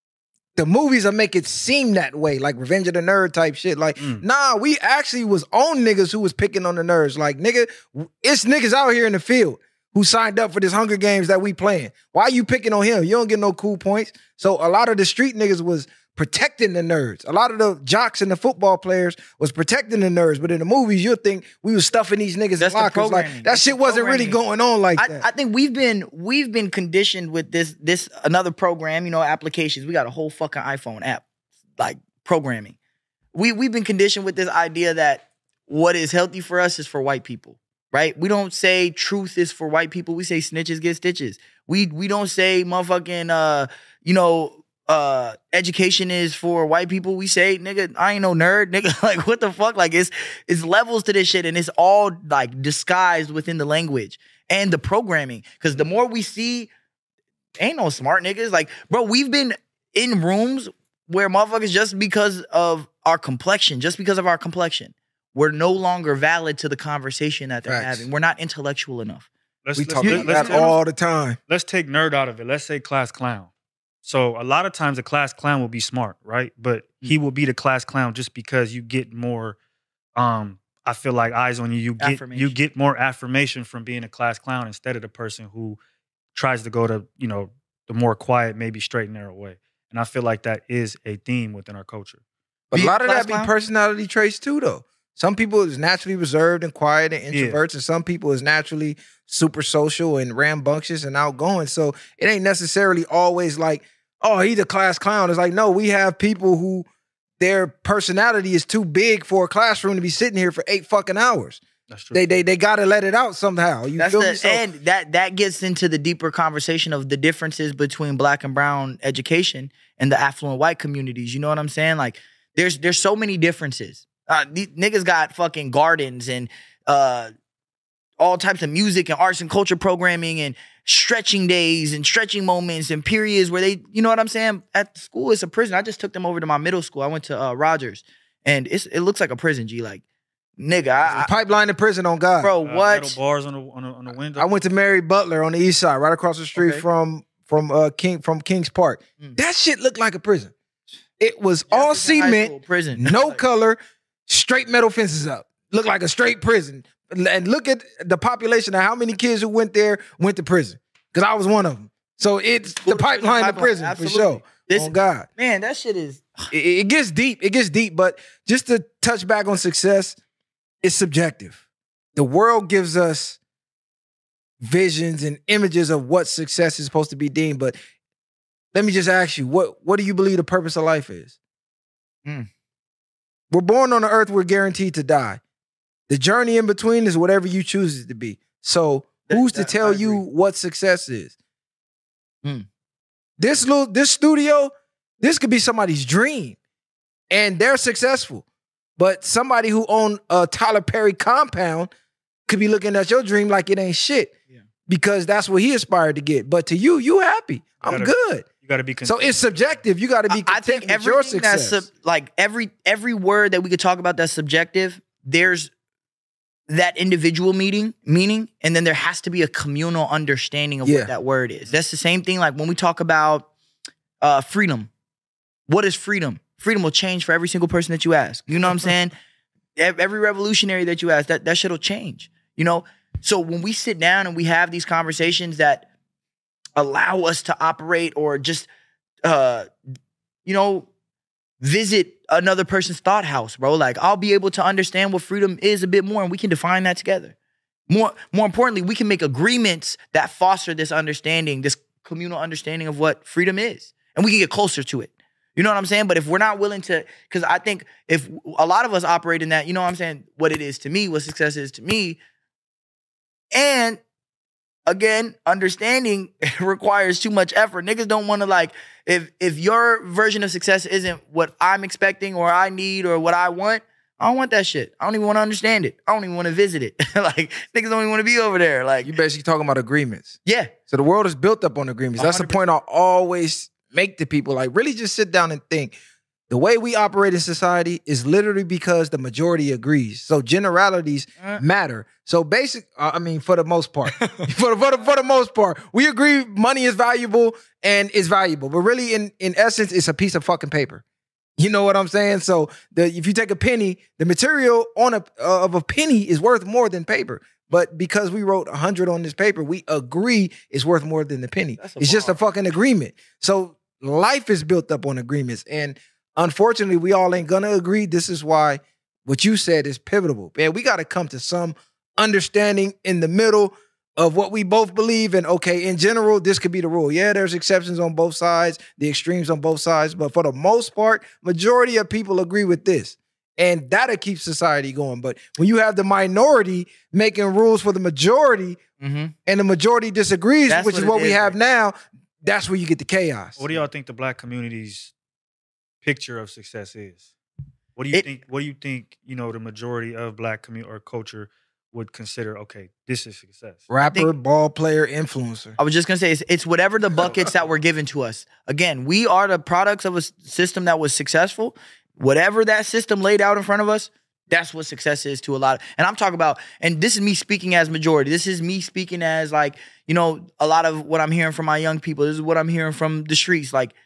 the movies will make it seem that way, like Revenge of the Nerd type shit. Like, Mm. nah, we actually was on niggas who was picking on the nerds. Like, nigga, it's niggas out here in the field who signed up for this Hunger Games that we playing. Why you picking on him? You don't get no cool points. So a lot of the street niggas was protecting the nerds. A lot of the jocks and the football players was protecting the nerds. But in the movies, you'll think we was stuffing these niggas That's in the lockers. Like, programming. that That's shit the wasn't really programming. going on like I, that. I think we've been we've been conditioned with this this another program, you know, applications. We got a whole fucking iPhone app, like programming. We we've been conditioned with this idea that what is healthy for us is for white people, right? We don't say truth is for white people. We say snitches get stitches. We we don't say motherfucking uh you know uh education is for white people. We say nigga I ain't no nerd, nigga. Like what the fuck? Like it's it's levels to this shit, and it's all like disguised within the language and the programming. Because the more we see, ain't no smart niggas. Like bro, we've been in rooms where motherfuckers just because of our complexion, just because of our complexion, we're no longer valid to the conversation that they're Facts. having. We're not intellectual enough. Let's, we let's, talk let's, about let's, that all the time. let's take nerd out of it. Let's say class clown. So a lot of times a class clown will be smart, right? But he will be the class clown just because you get more, um, I feel like eyes on you. You get Affirmation. you get more affirmation from being a class clown instead of the person who tries to go to, you know, the more quiet, maybe straight and narrow way. And I feel like that is a theme within our culture. But Be a a lot of class that be clown? personality traits too, though. Some people is naturally reserved and quiet and Yeah. introverts, and some people is naturally super social and rambunctious and outgoing. So it ain't necessarily always like, oh, he's a class clown. It's like, no, we have people who their personality is too big for a classroom to be sitting here for eight fucking hours. That's true. They they they gotta let it out somehow. You That's feel the me? So, and that that gets into the deeper conversation of the differences between black and brown education and the affluent white communities. You know what I'm saying? Like there's there's so many differences. Uh, these niggas got fucking gardens and uh all types of music and arts and culture programming and stretching days and stretching moments and periods where they, you know what I'm saying? At school, it's a prison. I just took them over to my middle school. I went to uh, Rogers, and it's it looks like a prison. G, like nigga, I, I, pipeline to prison on God. bro, Uh, what? Metal bars on the on the, on the window. I went to Mary Butler on the east side, right across the street Okay. from from uh King from Kings Park. Mm. That shit looked like a prison. It was all Jefferson High cement, School, prison, no Like, color, straight metal fences up. Looked like a straight prison. And look at the population of how many kids who went there went to prison. Because I was one of them. So it's School the to prison, pipeline to pipeline, prison absolutely. for sure. This- on God. Man, that shit is. It, it gets deep. It gets deep. But just to touch back on success, it's subjective. The world gives us visions and images of what success is supposed to be deemed. But let me just ask you, what, what do you believe the purpose of life is? Mm. We're born on the earth, we're guaranteed to die. The journey in between is whatever you choose it to be. So That- who's to that- tell I you agree. what success is? Mm. This little this studio, this could be somebody's dream, and they're successful. But somebody who own a Tyler Perry compound could be looking at your dream like it ain't shit, Yeah. because that's what he aspired to get. But to you, you happy. I'm Gotta- good. You got to be So it's subjective. You got to be I content think with your everything that's success. sub, like every every word that we could talk about that's subjective. There's that individual meaning, meaning, and then there has to be a communal understanding of Yeah. what that word is. That's the same thing. Like when we talk about uh, freedom, what is freedom? Freedom will change for every single person that you ask. You know what I'm saying? Ev- Every revolutionary that you ask, that that shit'll change. You know. So when we sit down and we have these conversations that allow us to operate or just, uh, you know, visit another person's thought house, bro. Like I'll be able to understand what freedom is a bit more, and we can define that together. More, more importantly, we can make agreements that foster this understanding, this communal understanding of what freedom is, and we can get closer to it. You know what I'm saying? But if we're not willing to, because I think if a lot of us operate in that, you know what I'm saying, what it is to me, what success is to me, and again, understanding requires too much effort. Niggas don't want to like, if if your version of success isn't what I'm expecting or I need or what I want, I don't want that shit. I don't even want to understand it. I don't even want to visit it. Like, niggas don't even want to be over there. Like, You basically talking about agreements. yeah. So the world is built up on agreements. That's the point I always make to people. Like, really just sit down and think. The way we operate in society is literally because the majority agrees. So generalities Uh. matter. So basic, uh, I mean, for the most part, for, the, for, the, for the most part, we agree money is valuable and is valuable. But really, in, in essence, it's a piece of fucking paper. You know what I'm saying? So the, if you take a penny, the material on a uh, of a penny is worth more than paper. But because we wrote a hundred on this paper, we agree it's worth more than the penny. That's a It's just a bar. fucking agreement. So life is built up on agreements. And unfortunately, we all ain't gonna agree. This is why what you said is pivotal. Man, we got to come to some understanding in the middle of what we both believe in. Okay, in general, this could be the rule. Yeah, there's exceptions on both sides, the extremes on both sides, but for the most part, majority of people agree with this. And that'll keep society going. But when you have the minority making rules for the majority Mm-hmm. and the majority disagrees, That's which what is it what we is, have right? now, that's where you get the chaos. What do y'all think the black community's picture of success is? What do you It- think? What do you think? You know, the majority of black community or culture would consider. Okay, this is success. Rapper, think- ball player, influencer. I was just gonna say it's, it's whatever the buckets that were given to us. Again, we are the products of a s- system that was successful. Whatever that system laid out in front of us, that's what success is to a lot. Of, and I'm talking about, and this is me speaking as majority. This is me speaking as like, you know, a lot of what I'm hearing from my young people. This is what I'm hearing from the streets. Like,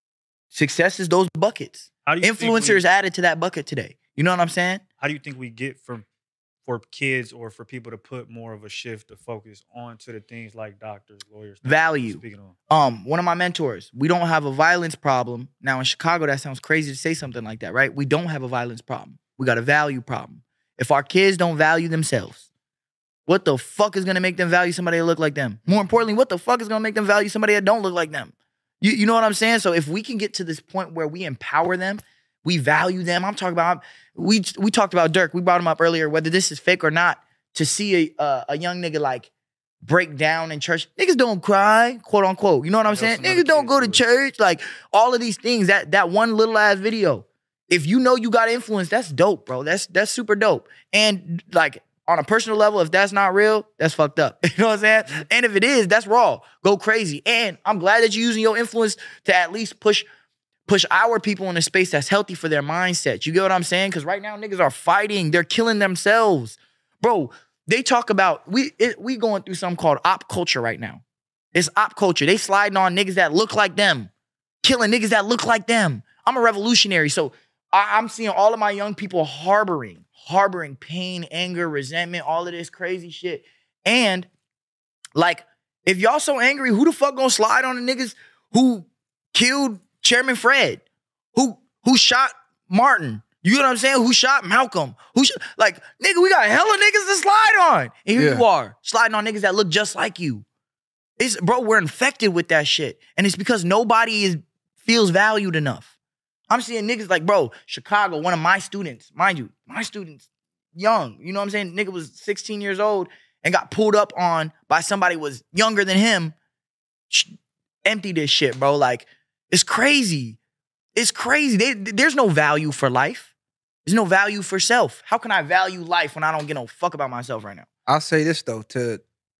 success is those buckets. How do you think Influencers we- added to that bucket today. You know what I'm saying? How do you think we get from for kids or for people to put more of a shift of focus onto the things like doctors, lawyers, things Value. Speaking on. Um, one of my mentors, we don't have a violence problem. Now in Chicago, that sounds crazy to say something like that, right? We don't have a violence problem. We got a value problem. If our kids don't value themselves, what the fuck is gonna make them value somebody that look like them? More importantly, what the fuck is gonna make them value somebody that don't look like them? You, you know what I'm saying? So if we can get to this point where we empower them, we value them. I'm talking about, we we talked about Dirk. We brought him up earlier, whether this is fake or not, to see a, uh, a young nigga like break down in church. Niggas don't cry, quote unquote. You know what I'm I know saying? some other Niggas don't kids go to do it. church. Like all of these things, that that one little ass video. If you know you got influence, that's dope, bro. That's that's super dope. And like on a personal level, if that's not real, that's fucked up. You know what I'm saying? And if it is, that's raw. Go crazy. And I'm glad that you're using your influence to at least push push our people in a space that's healthy for their mindset. You get what I'm saying? Because right now niggas are fighting. They're killing themselves. Bro, they talk about, we it, we going through something called op culture right now. It's op culture. They sliding on niggas that look like them. Killing niggas that look like them. I'm a revolutionary. So I, I'm seeing all of my young people harboring, harboring pain, anger, resentment, all of this crazy shit. And like, if y'all so angry, who the fuck gonna slide on the niggas who killed Chairman Fred? Who who shot Martin? You know what I'm saying? Who shot Malcolm? Who sh- like, nigga, we got hella niggas to slide on. And here Yeah. you are, sliding on niggas that look just like you. It's, bro, we're infected with that shit. And it's because nobody is feels valued enough. I'm seeing niggas like, bro, Chicago, one of my students, mind you, my students, young, you know what I'm saying? Nigga was sixteen years old and got pulled up on by somebody who was younger than him. Sh- empty this shit, bro. Like, it's crazy. It's crazy. They, there's no value for life. There's no value for self. How can I value life when I don't get no fuck about myself right now? I'll say this though, to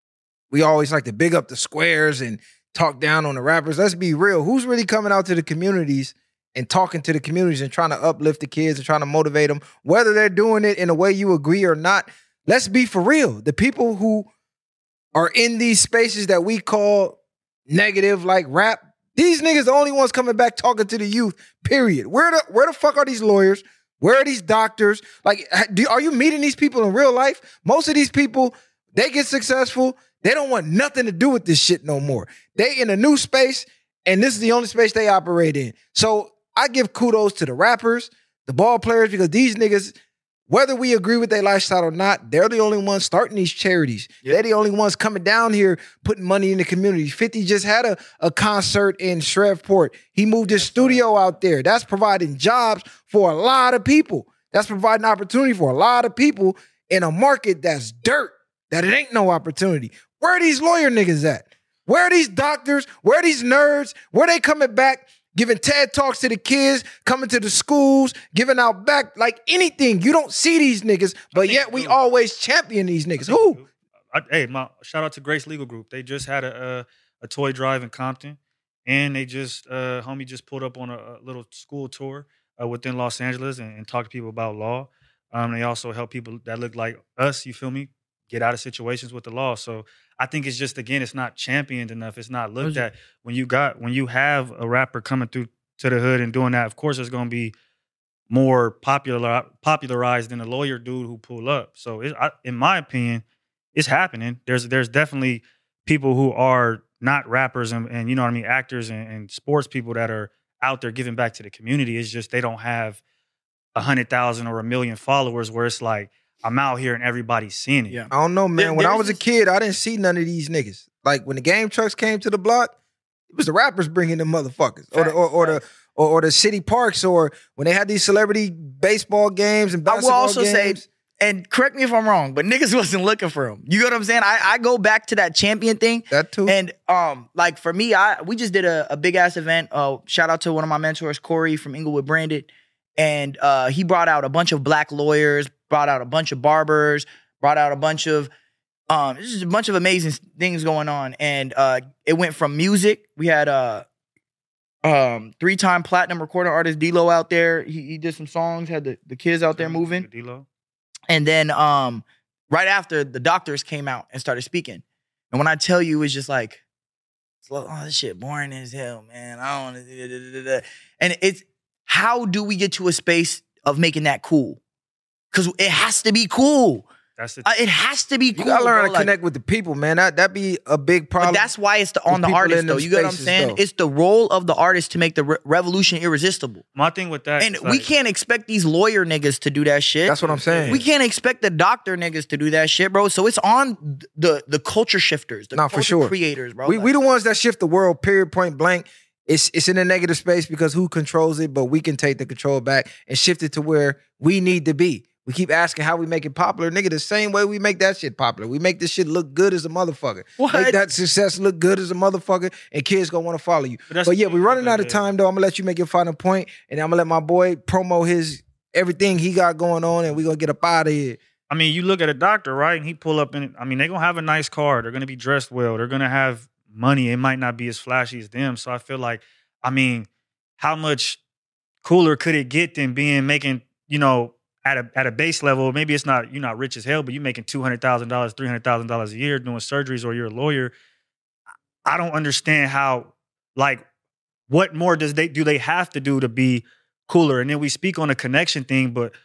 we always like to big up the squares and talk down on the rappers. Let's be real. Who's really coming out to the communities and talking to the communities and trying to uplift the kids and trying to motivate them, whether they're doing it in a way you agree or not? Let's be for real. The people who are in these spaces that we call negative, like rap, these niggas the only ones coming back talking to the youth, period. Where the where the fuck are these lawyers? Where are these doctors? Like, do, are you meeting these people in real life? Most of these people, they get successful. They don't want nothing to do with this shit no more. They in a new space, and this is the only space they operate in. So I give kudos to the rappers, the ball players, because these niggas, whether we agree with their lifestyle or not, they're the only ones starting these charities. Yep. They're the only ones coming down here putting money in the community. fifty just had a, a concert in Shreveport. He moved his studio out there. That's providing jobs for a lot of people. That's providing opportunity for a lot of people in a market that's dirt, that it ain't no opportunity. Where are these lawyer niggas at? Where are these doctors? Where are these nerds? Where they coming back giving TED Talks to the kids, coming to the schools, giving out back, like anything. You don't see these niggas, but yet we always champion these niggas. Who? I, hey, my shout out to Grace Legal Group. They just had a a, a toy drive in Compton, and they just uh, homie just pulled up on a, a little school tour uh, within Los Angeles and, and talked to people about law. Um, they also help people that look like us. You feel me? Get out of situations with the law. So I think it's just, again, it's not championed enough. It's not looked at. When you got when you have a rapper coming through to the hood and doing that, of course, it's going to be more popular popularized than a lawyer dude who pull up. So it, I, in my opinion, it's happening. There's there's definitely people who are not rappers and, and you know what I mean, actors and, and sports people that are out there giving back to the community. It's just they don't have a hundred thousand or a million followers where it's like, I'm out here and everybody's seeing it. Yeah. I don't know, man. There, when I was a kid, I didn't see none of these niggas. Like when the game trucks came to the block, it was the rappers bringing them motherfuckers, facts, or the or, or the or, or the city parks, or when they had these celebrity baseball games and basketball games. I will also games. say, and correct me if I'm wrong, but niggas wasn't looking for them. You know what I'm saying? I, I go back to that champion thing. That too. And um, like for me, I we just did a, a big ass event. Uh, shout out to one of my mentors, Corey from Inglewood Branded, and uh, he brought out a bunch of black lawyers. Brought out a bunch of barbers, brought out a bunch of, um, this is a bunch of amazing things going on. And uh, it went from music. We had a uh, um, three-time platinum recording artist, D-Lo, out there. He, he did some songs, had the, the kids out there moving. D-Lo. And then um, right after, the doctors came out and started speaking. And when I tell you, it was just like, oh, this shit boring as hell, man. I don't want to. And it's, how do we get to a space of making that cool? Because it has to be cool. That's the uh, it has to be cool. You gotta learn bro. to like, connect with the people, man. That that be a big problem. But that's why it's the, on the artist, though. You get what I'm saying? Though. It's the role of the artist to make the re- revolution irresistible. My thing with that, and is we like, can't expect these lawyer niggas to do that shit. That's what I'm saying. We can't expect the doctor niggas to do that shit, bro. So it's on the the culture shifters, the nah, culture for sure. creators, bro. We like, we the ones that shift the world. Period. Point blank. It's it's in a negative space because who controls it? But we can take the control back and shift it to where we need to be. We keep asking how we make it popular. Nigga, the same way we make that shit popular. We make this shit look good as a motherfucker. What? Make that success look good as a motherfucker, and kids gonna want to follow you. But, but yeah, we're running out of time, though. I'm gonna let you make your final point, and I'm gonna let my boy promo his everything he got going on, and we're gonna get up out of here. I mean, you look at a doctor, right? And he pull up in, I mean, they're gonna have a nice car. They're gonna be dressed well. They're gonna have money. It might not be as flashy as them. So I feel like, I mean, how much cooler could it get than being making, you know, At a at a base level, maybe it's not, you're not rich as hell, but you're making two hundred thousand dollars, three hundred thousand dollars a year doing surgeries, or you're a lawyer. I don't understand how, like, what more does they do they have to do to be cooler? And then we speak on the connection thing, but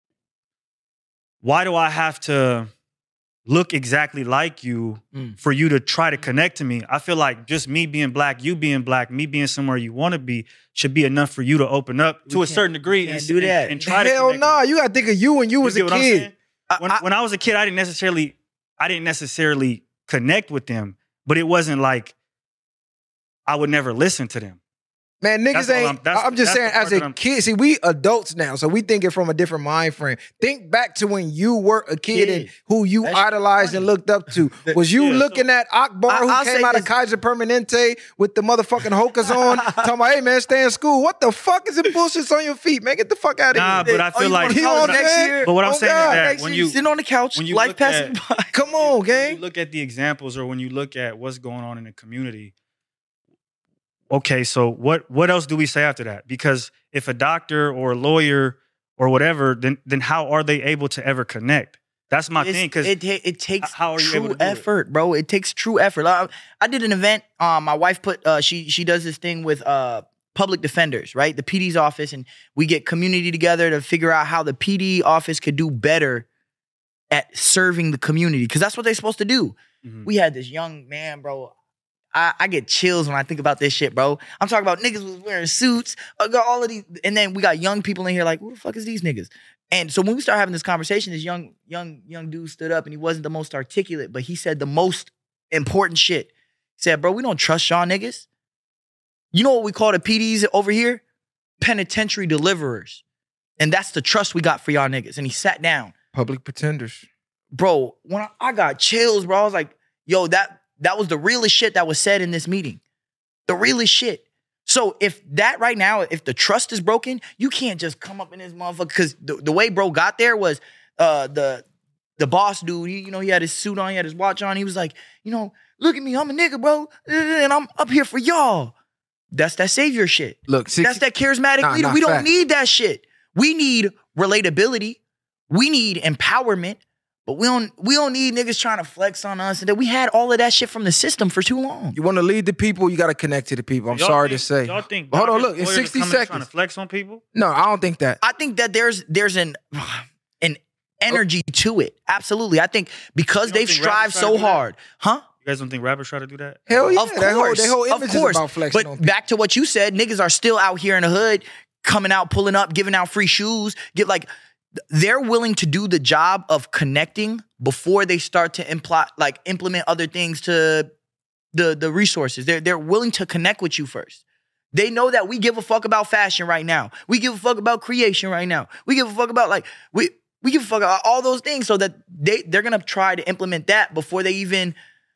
why do I have to look exactly like you mm. for you to try to connect to me? I feel like just me being black, you being black, me being somewhere you want to be should be enough for you to open up to we a certain degree and do that. And, and try Hell to no, nah, you gotta think of you when you, you was a kid. When I, when I was a kid, I didn't necessarily, I didn't necessarily connect with them, but it wasn't like I would never listen to them. Man, niggas ain't, I'm, I'm just saying, as a kid, see, we adults now, so we thinking from a different mind frame. Think back to when you were a kid, kid. and who you That's idolized funny. and looked up to. Was you yeah, looking so, at Akbar, I, who I'll came out this. of Kaiser Permanente with the motherfucking hokas on, talking about, hey, man, stay in school. What the fuck is it bullshits on your feet, man? Get the fuck out of nah, here. But I feel oh, like, you know next year, but what I'm oh saying God, is that when you, sitting on the couch, when you life passing at, by. Come on, gang. When you look at the examples, or when you look at what's going on in the community, okay, so what what else do we say after that? Because if a doctor or a lawyer or whatever, then then how are they able to ever connect? That's my it's, thing. Because it it takes how are you true able to effort, it? bro. It takes true effort. I, I did an event. Um, my wife put uh, she she does this thing with uh public defenders, right? The P D's office, and we get community together to figure out how the P D office could do better at serving the community, because that's what they're supposed to do. Mm-hmm. We had this young man, bro. I, I get chills when I think about this shit, bro. I'm talking about niggas was wearing suits, I got all of these, and then we got young people in here like, who the fuck is these niggas? And so when we start having this conversation, this young, young, young dude stood up, and he wasn't the most articulate, but he said the most important shit. He said, bro, we don't trust y'all niggas. You know what we call the P Ds over here? Penitentiary deliverers. And that's the trust we got for y'all niggas. And he sat down. Public pretenders. Bro, when I, I got chills, bro, I was like, yo, that, That was the realest shit that was said in this meeting. The realest shit. So if that right now, if the trust is broken, you can't just come up in this motherfucker. Because the, the way bro got there was uh, the the boss dude, he, you know, he had his suit on, he had his watch on. He was like, you know, look at me, I'm a nigga, bro. And I'm up here for y'all. That's that savior shit. Look, sixty, that's that charismatic nah, leader. nah, we don't fact. need that shit. We need relatability. We need empowerment. But we don't we don't need niggas trying to flex on us. And that we had all of that shit from the system for too long. You want to lead the people, you got to connect to the people. I'm Y'all sorry think, to say. Y'all think But hold on, doctors, look, in lawyers sixty are coming trying seconds. to flex on people? No, I don't think that. I think that there's there's an an energy to it. Absolutely. I think because You don't they've think strived rappers try to so do that? hard. Huh? You guys don't think rappers try to do that? Hell yeah. Of That whole, course. their whole Of image course. is about flexing But on people. back to what you said, niggas are still out here in the hood, coming out, pulling up, giving out free shoes. Get like they're willing to do the job of connecting before they start to imply like implement other things to the, the resources. They're they're willing to connect with you first. They know that we give a fuck about fashion right now. We give a fuck about creation right now. We give a fuck about like we we give a fuck about all those things so that they they're gonna try to implement that before they even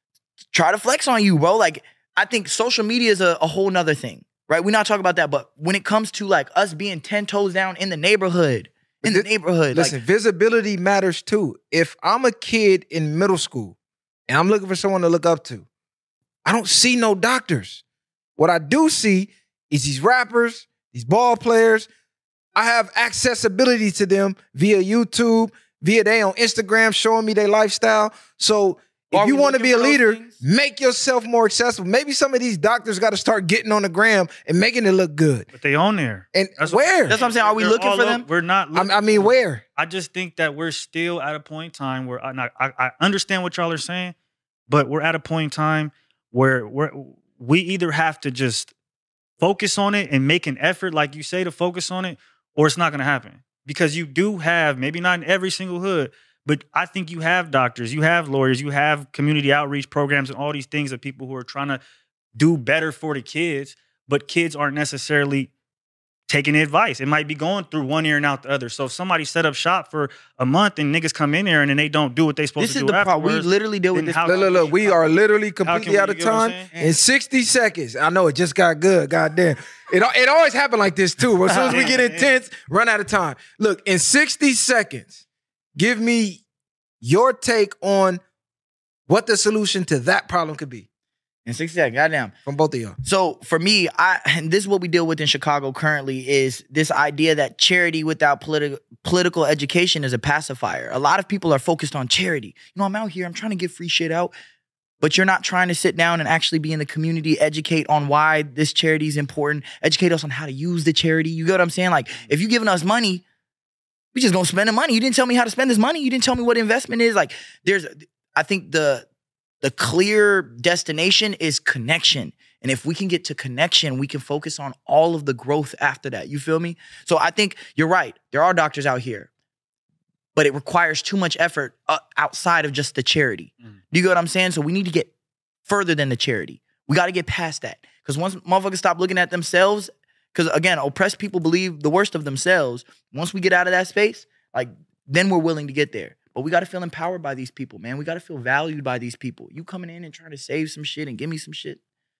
try to flex on you, bro. Like I think social media is a, a whole nother thing, right? We're not talking about that, but when it comes to like us being ten toes down in the neighborhood, in the neighborhood, Listen, like, visibility matters too. If I'm a kid in middle school and I'm looking for someone to look up to, I don't see no doctors. What I do see is these rappers, these ball players. I have accessibility to them via YouTube, via they on Instagram showing me their lifestyle. So if Are you we want to be a looking for those leader, things? make yourself more accessible. Maybe some of these doctors got to start getting on the gram and making it look good. But they on there. And That's where? That's what I'm saying. Are we They're looking all for up- them? We're not looking. I, I mean, where? I just think that we're still at a point in time where I, not- I, I understand what y'all are saying, but we're at a point in time where we're, we either have to just focus on it and make an effort, like you say, to focus on it, or it's not going to happen. Because you do have, maybe not in every single hood, but I think you have doctors, you have lawyers, you have community outreach programs and all these things of people who are trying to do better for the kids, but kids aren't necessarily taking advice. It might be going through one ear and out the other. So if somebody set up shop for a month and niggas come in there and then they don't do what they supposed This to is do the problem. We afterwards, literally deal with then this. how- Look, look, look. We are literally can completely we- out of you get what I'm time. saying? In sixty seconds, I know it just got good. Goddamn. It, it always happen like this too. As soon as we get Yeah. intense, run out of time. Look, in sixty seconds, give me your take on what the solution to that problem could be In sixty seconds, goddamn. from both of y'all. So for me, I and this is what we deal with in Chicago currently is this idea that charity without political political education is a pacifier. A lot of people are focused on charity. You know, I'm out here, I'm trying to give free shit out, but you're not trying to sit down and actually be in the community, educate on why this charity is important, educate us on how to use the charity. You get what I'm saying? Like, if you're giving us money, we just gonna spend the money. You didn't tell me how to spend this money. You didn't tell me what investment is. Like, there's, I think the the clear destination is connection. And if we can get to connection, we can focus on all of the growth after that. You feel me? So I think you're right. There are doctors out here, but it requires too much effort uh, outside of just the charity. Mm. Do you get what I'm saying? So we need to get further than the charity. We got to get past that. Because once motherfuckers stop looking at themselves, because again, oppressed people believe the worst of themselves. Once we get out of that space, like then we're willing to get there. But we got to feel empowered by these people, man. We got to feel valued by these people. You coming in and trying to save some shit and give me some shit.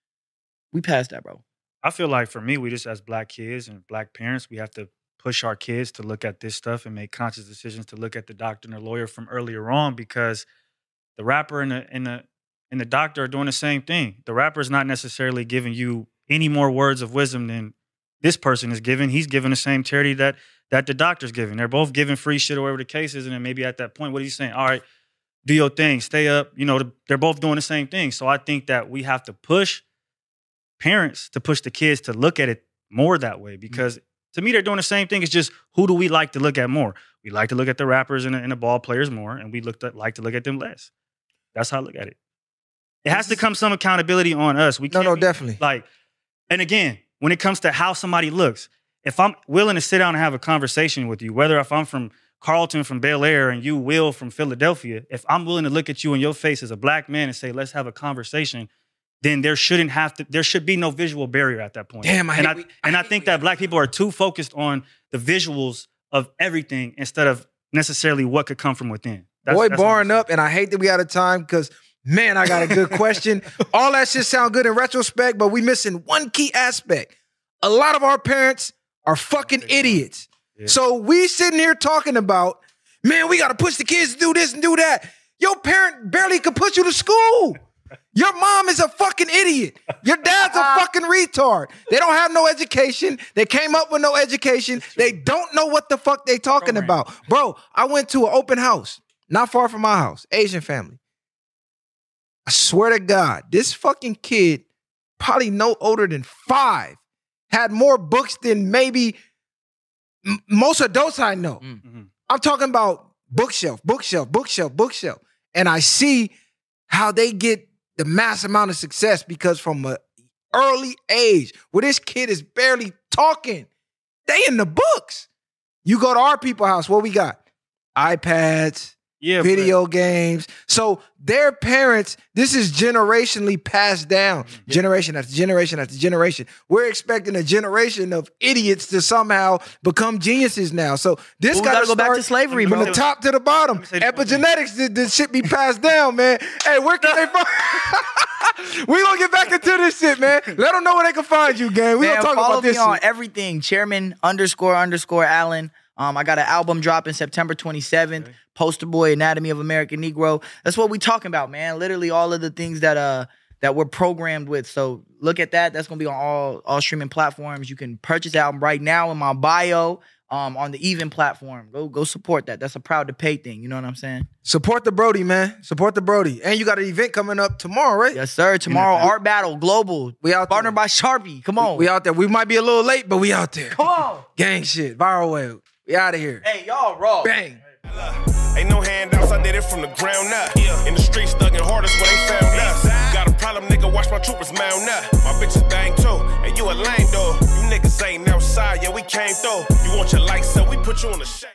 We passed that, bro. I feel like for me, we just as black kids and black parents, we have to push our kids to look at this stuff and make conscious decisions to look at the doctor and the lawyer from earlier on, because the rapper and the and the and the doctor are doing the same thing. The rapper is not necessarily giving you any more words of wisdom than this person is giving. He's giving the same charity that that the doctor's giving. They're both giving free shit or whatever the case is. And then maybe at that point, what are you saying? All right, do your thing, stay up. You know, they're both doing the same thing. So I think that we have to push parents to push the kids to look at it more that way, because to me, they're doing the same thing. It's just, who do we like to look at more? We like to look at the rappers and the, and the ball players more, and we look at, like to look at them less. That's how I look at it. It has to come some accountability on us. We No, can't no, be, definitely. like, and again, when it comes to how somebody looks, if I'm willing to sit down and have a conversation with you, whether if I'm from Carlton, from Bel Air, and you, Will, from Philadelphia, if I'm willing to look at you in your face as a black man and say, let's have a conversation, then there shouldn't have to, there should be no visual barrier at that point. Damn, I and hate I, we- I and I hate think we- that black people are too focused on the visuals of everything instead of necessarily what could come from within. That's, Boy, that's what I'm barring saying. up, and I hate that we out of time because, man, I got a good question. All that shit sound good in retrospect, but we missing one key aspect. a lot of our parents are fucking idiots. Yeah. So we sitting here talking about, man, we got to push the kids to do this and do that. Your parent barely could put you to school. Your mom is a fucking idiot. Your dad's a fucking retard. They don't have no education. They came up with no education. They don't know what the fuck they talking about. Bro, I went to an open house, not far from my house, Asian family. I swear to God, this fucking kid, probably no older than five, had more books than maybe m- most adults I know. Mm-hmm. I'm talking about bookshelf, bookshelf, bookshelf, bookshelf. And I see how they get the mass amount of success because from an early age, where this kid is barely talking, they in the books. You go to our people's house, what we got? iPads, Yeah, video but- games. So their parents, this is generationally passed down. Generation after generation after generation. We're expecting a generation of idiots to somehow become geniuses now. So this Well, we got gotta to go back to slavery, from bro. the top to the bottom. me say this one thing. Epigenetics, this, this shit be passed down, man. Hey, where can they find? We gonna get back into this shit, man. Let them know where they can find you, gang. We Man, gonna talk follow about this me on shit. everything. Chairman underscore underscore Allen. Um, I got an album dropping September twenty-seventh. Okay. Poster Boy, Anatomy of American Negro. That's what we talking about, man. Literally all of the things that uh that we're programmed with. So look at that. That's gonna be on all all streaming platforms. You can purchase the album right now in my bio. Um, on the Even platform. Go go support that. That's a proud to pay thing. You know what I'm saying? Support the Brody, man. Support the Brody. And you got an event coming up tomorrow, right? Yes, sir. Tomorrow, Art Battle Global. We out there. Partnered by Sharpie. Come on. We out there. We might be a little late, but we out there. Come on. Gang shit. Viral wave. We out of here. Hey, y'all raw. Bang. Ain't no handouts, I did it from the ground up. Yeah. In the streets, thugging hardest where they found us. Got a problem, nigga, watch my troopers mount up. My bitches bang too, and you a lame though. You niggas ain't outside, yeah, we came through. You want your lights up, we put you on the shade.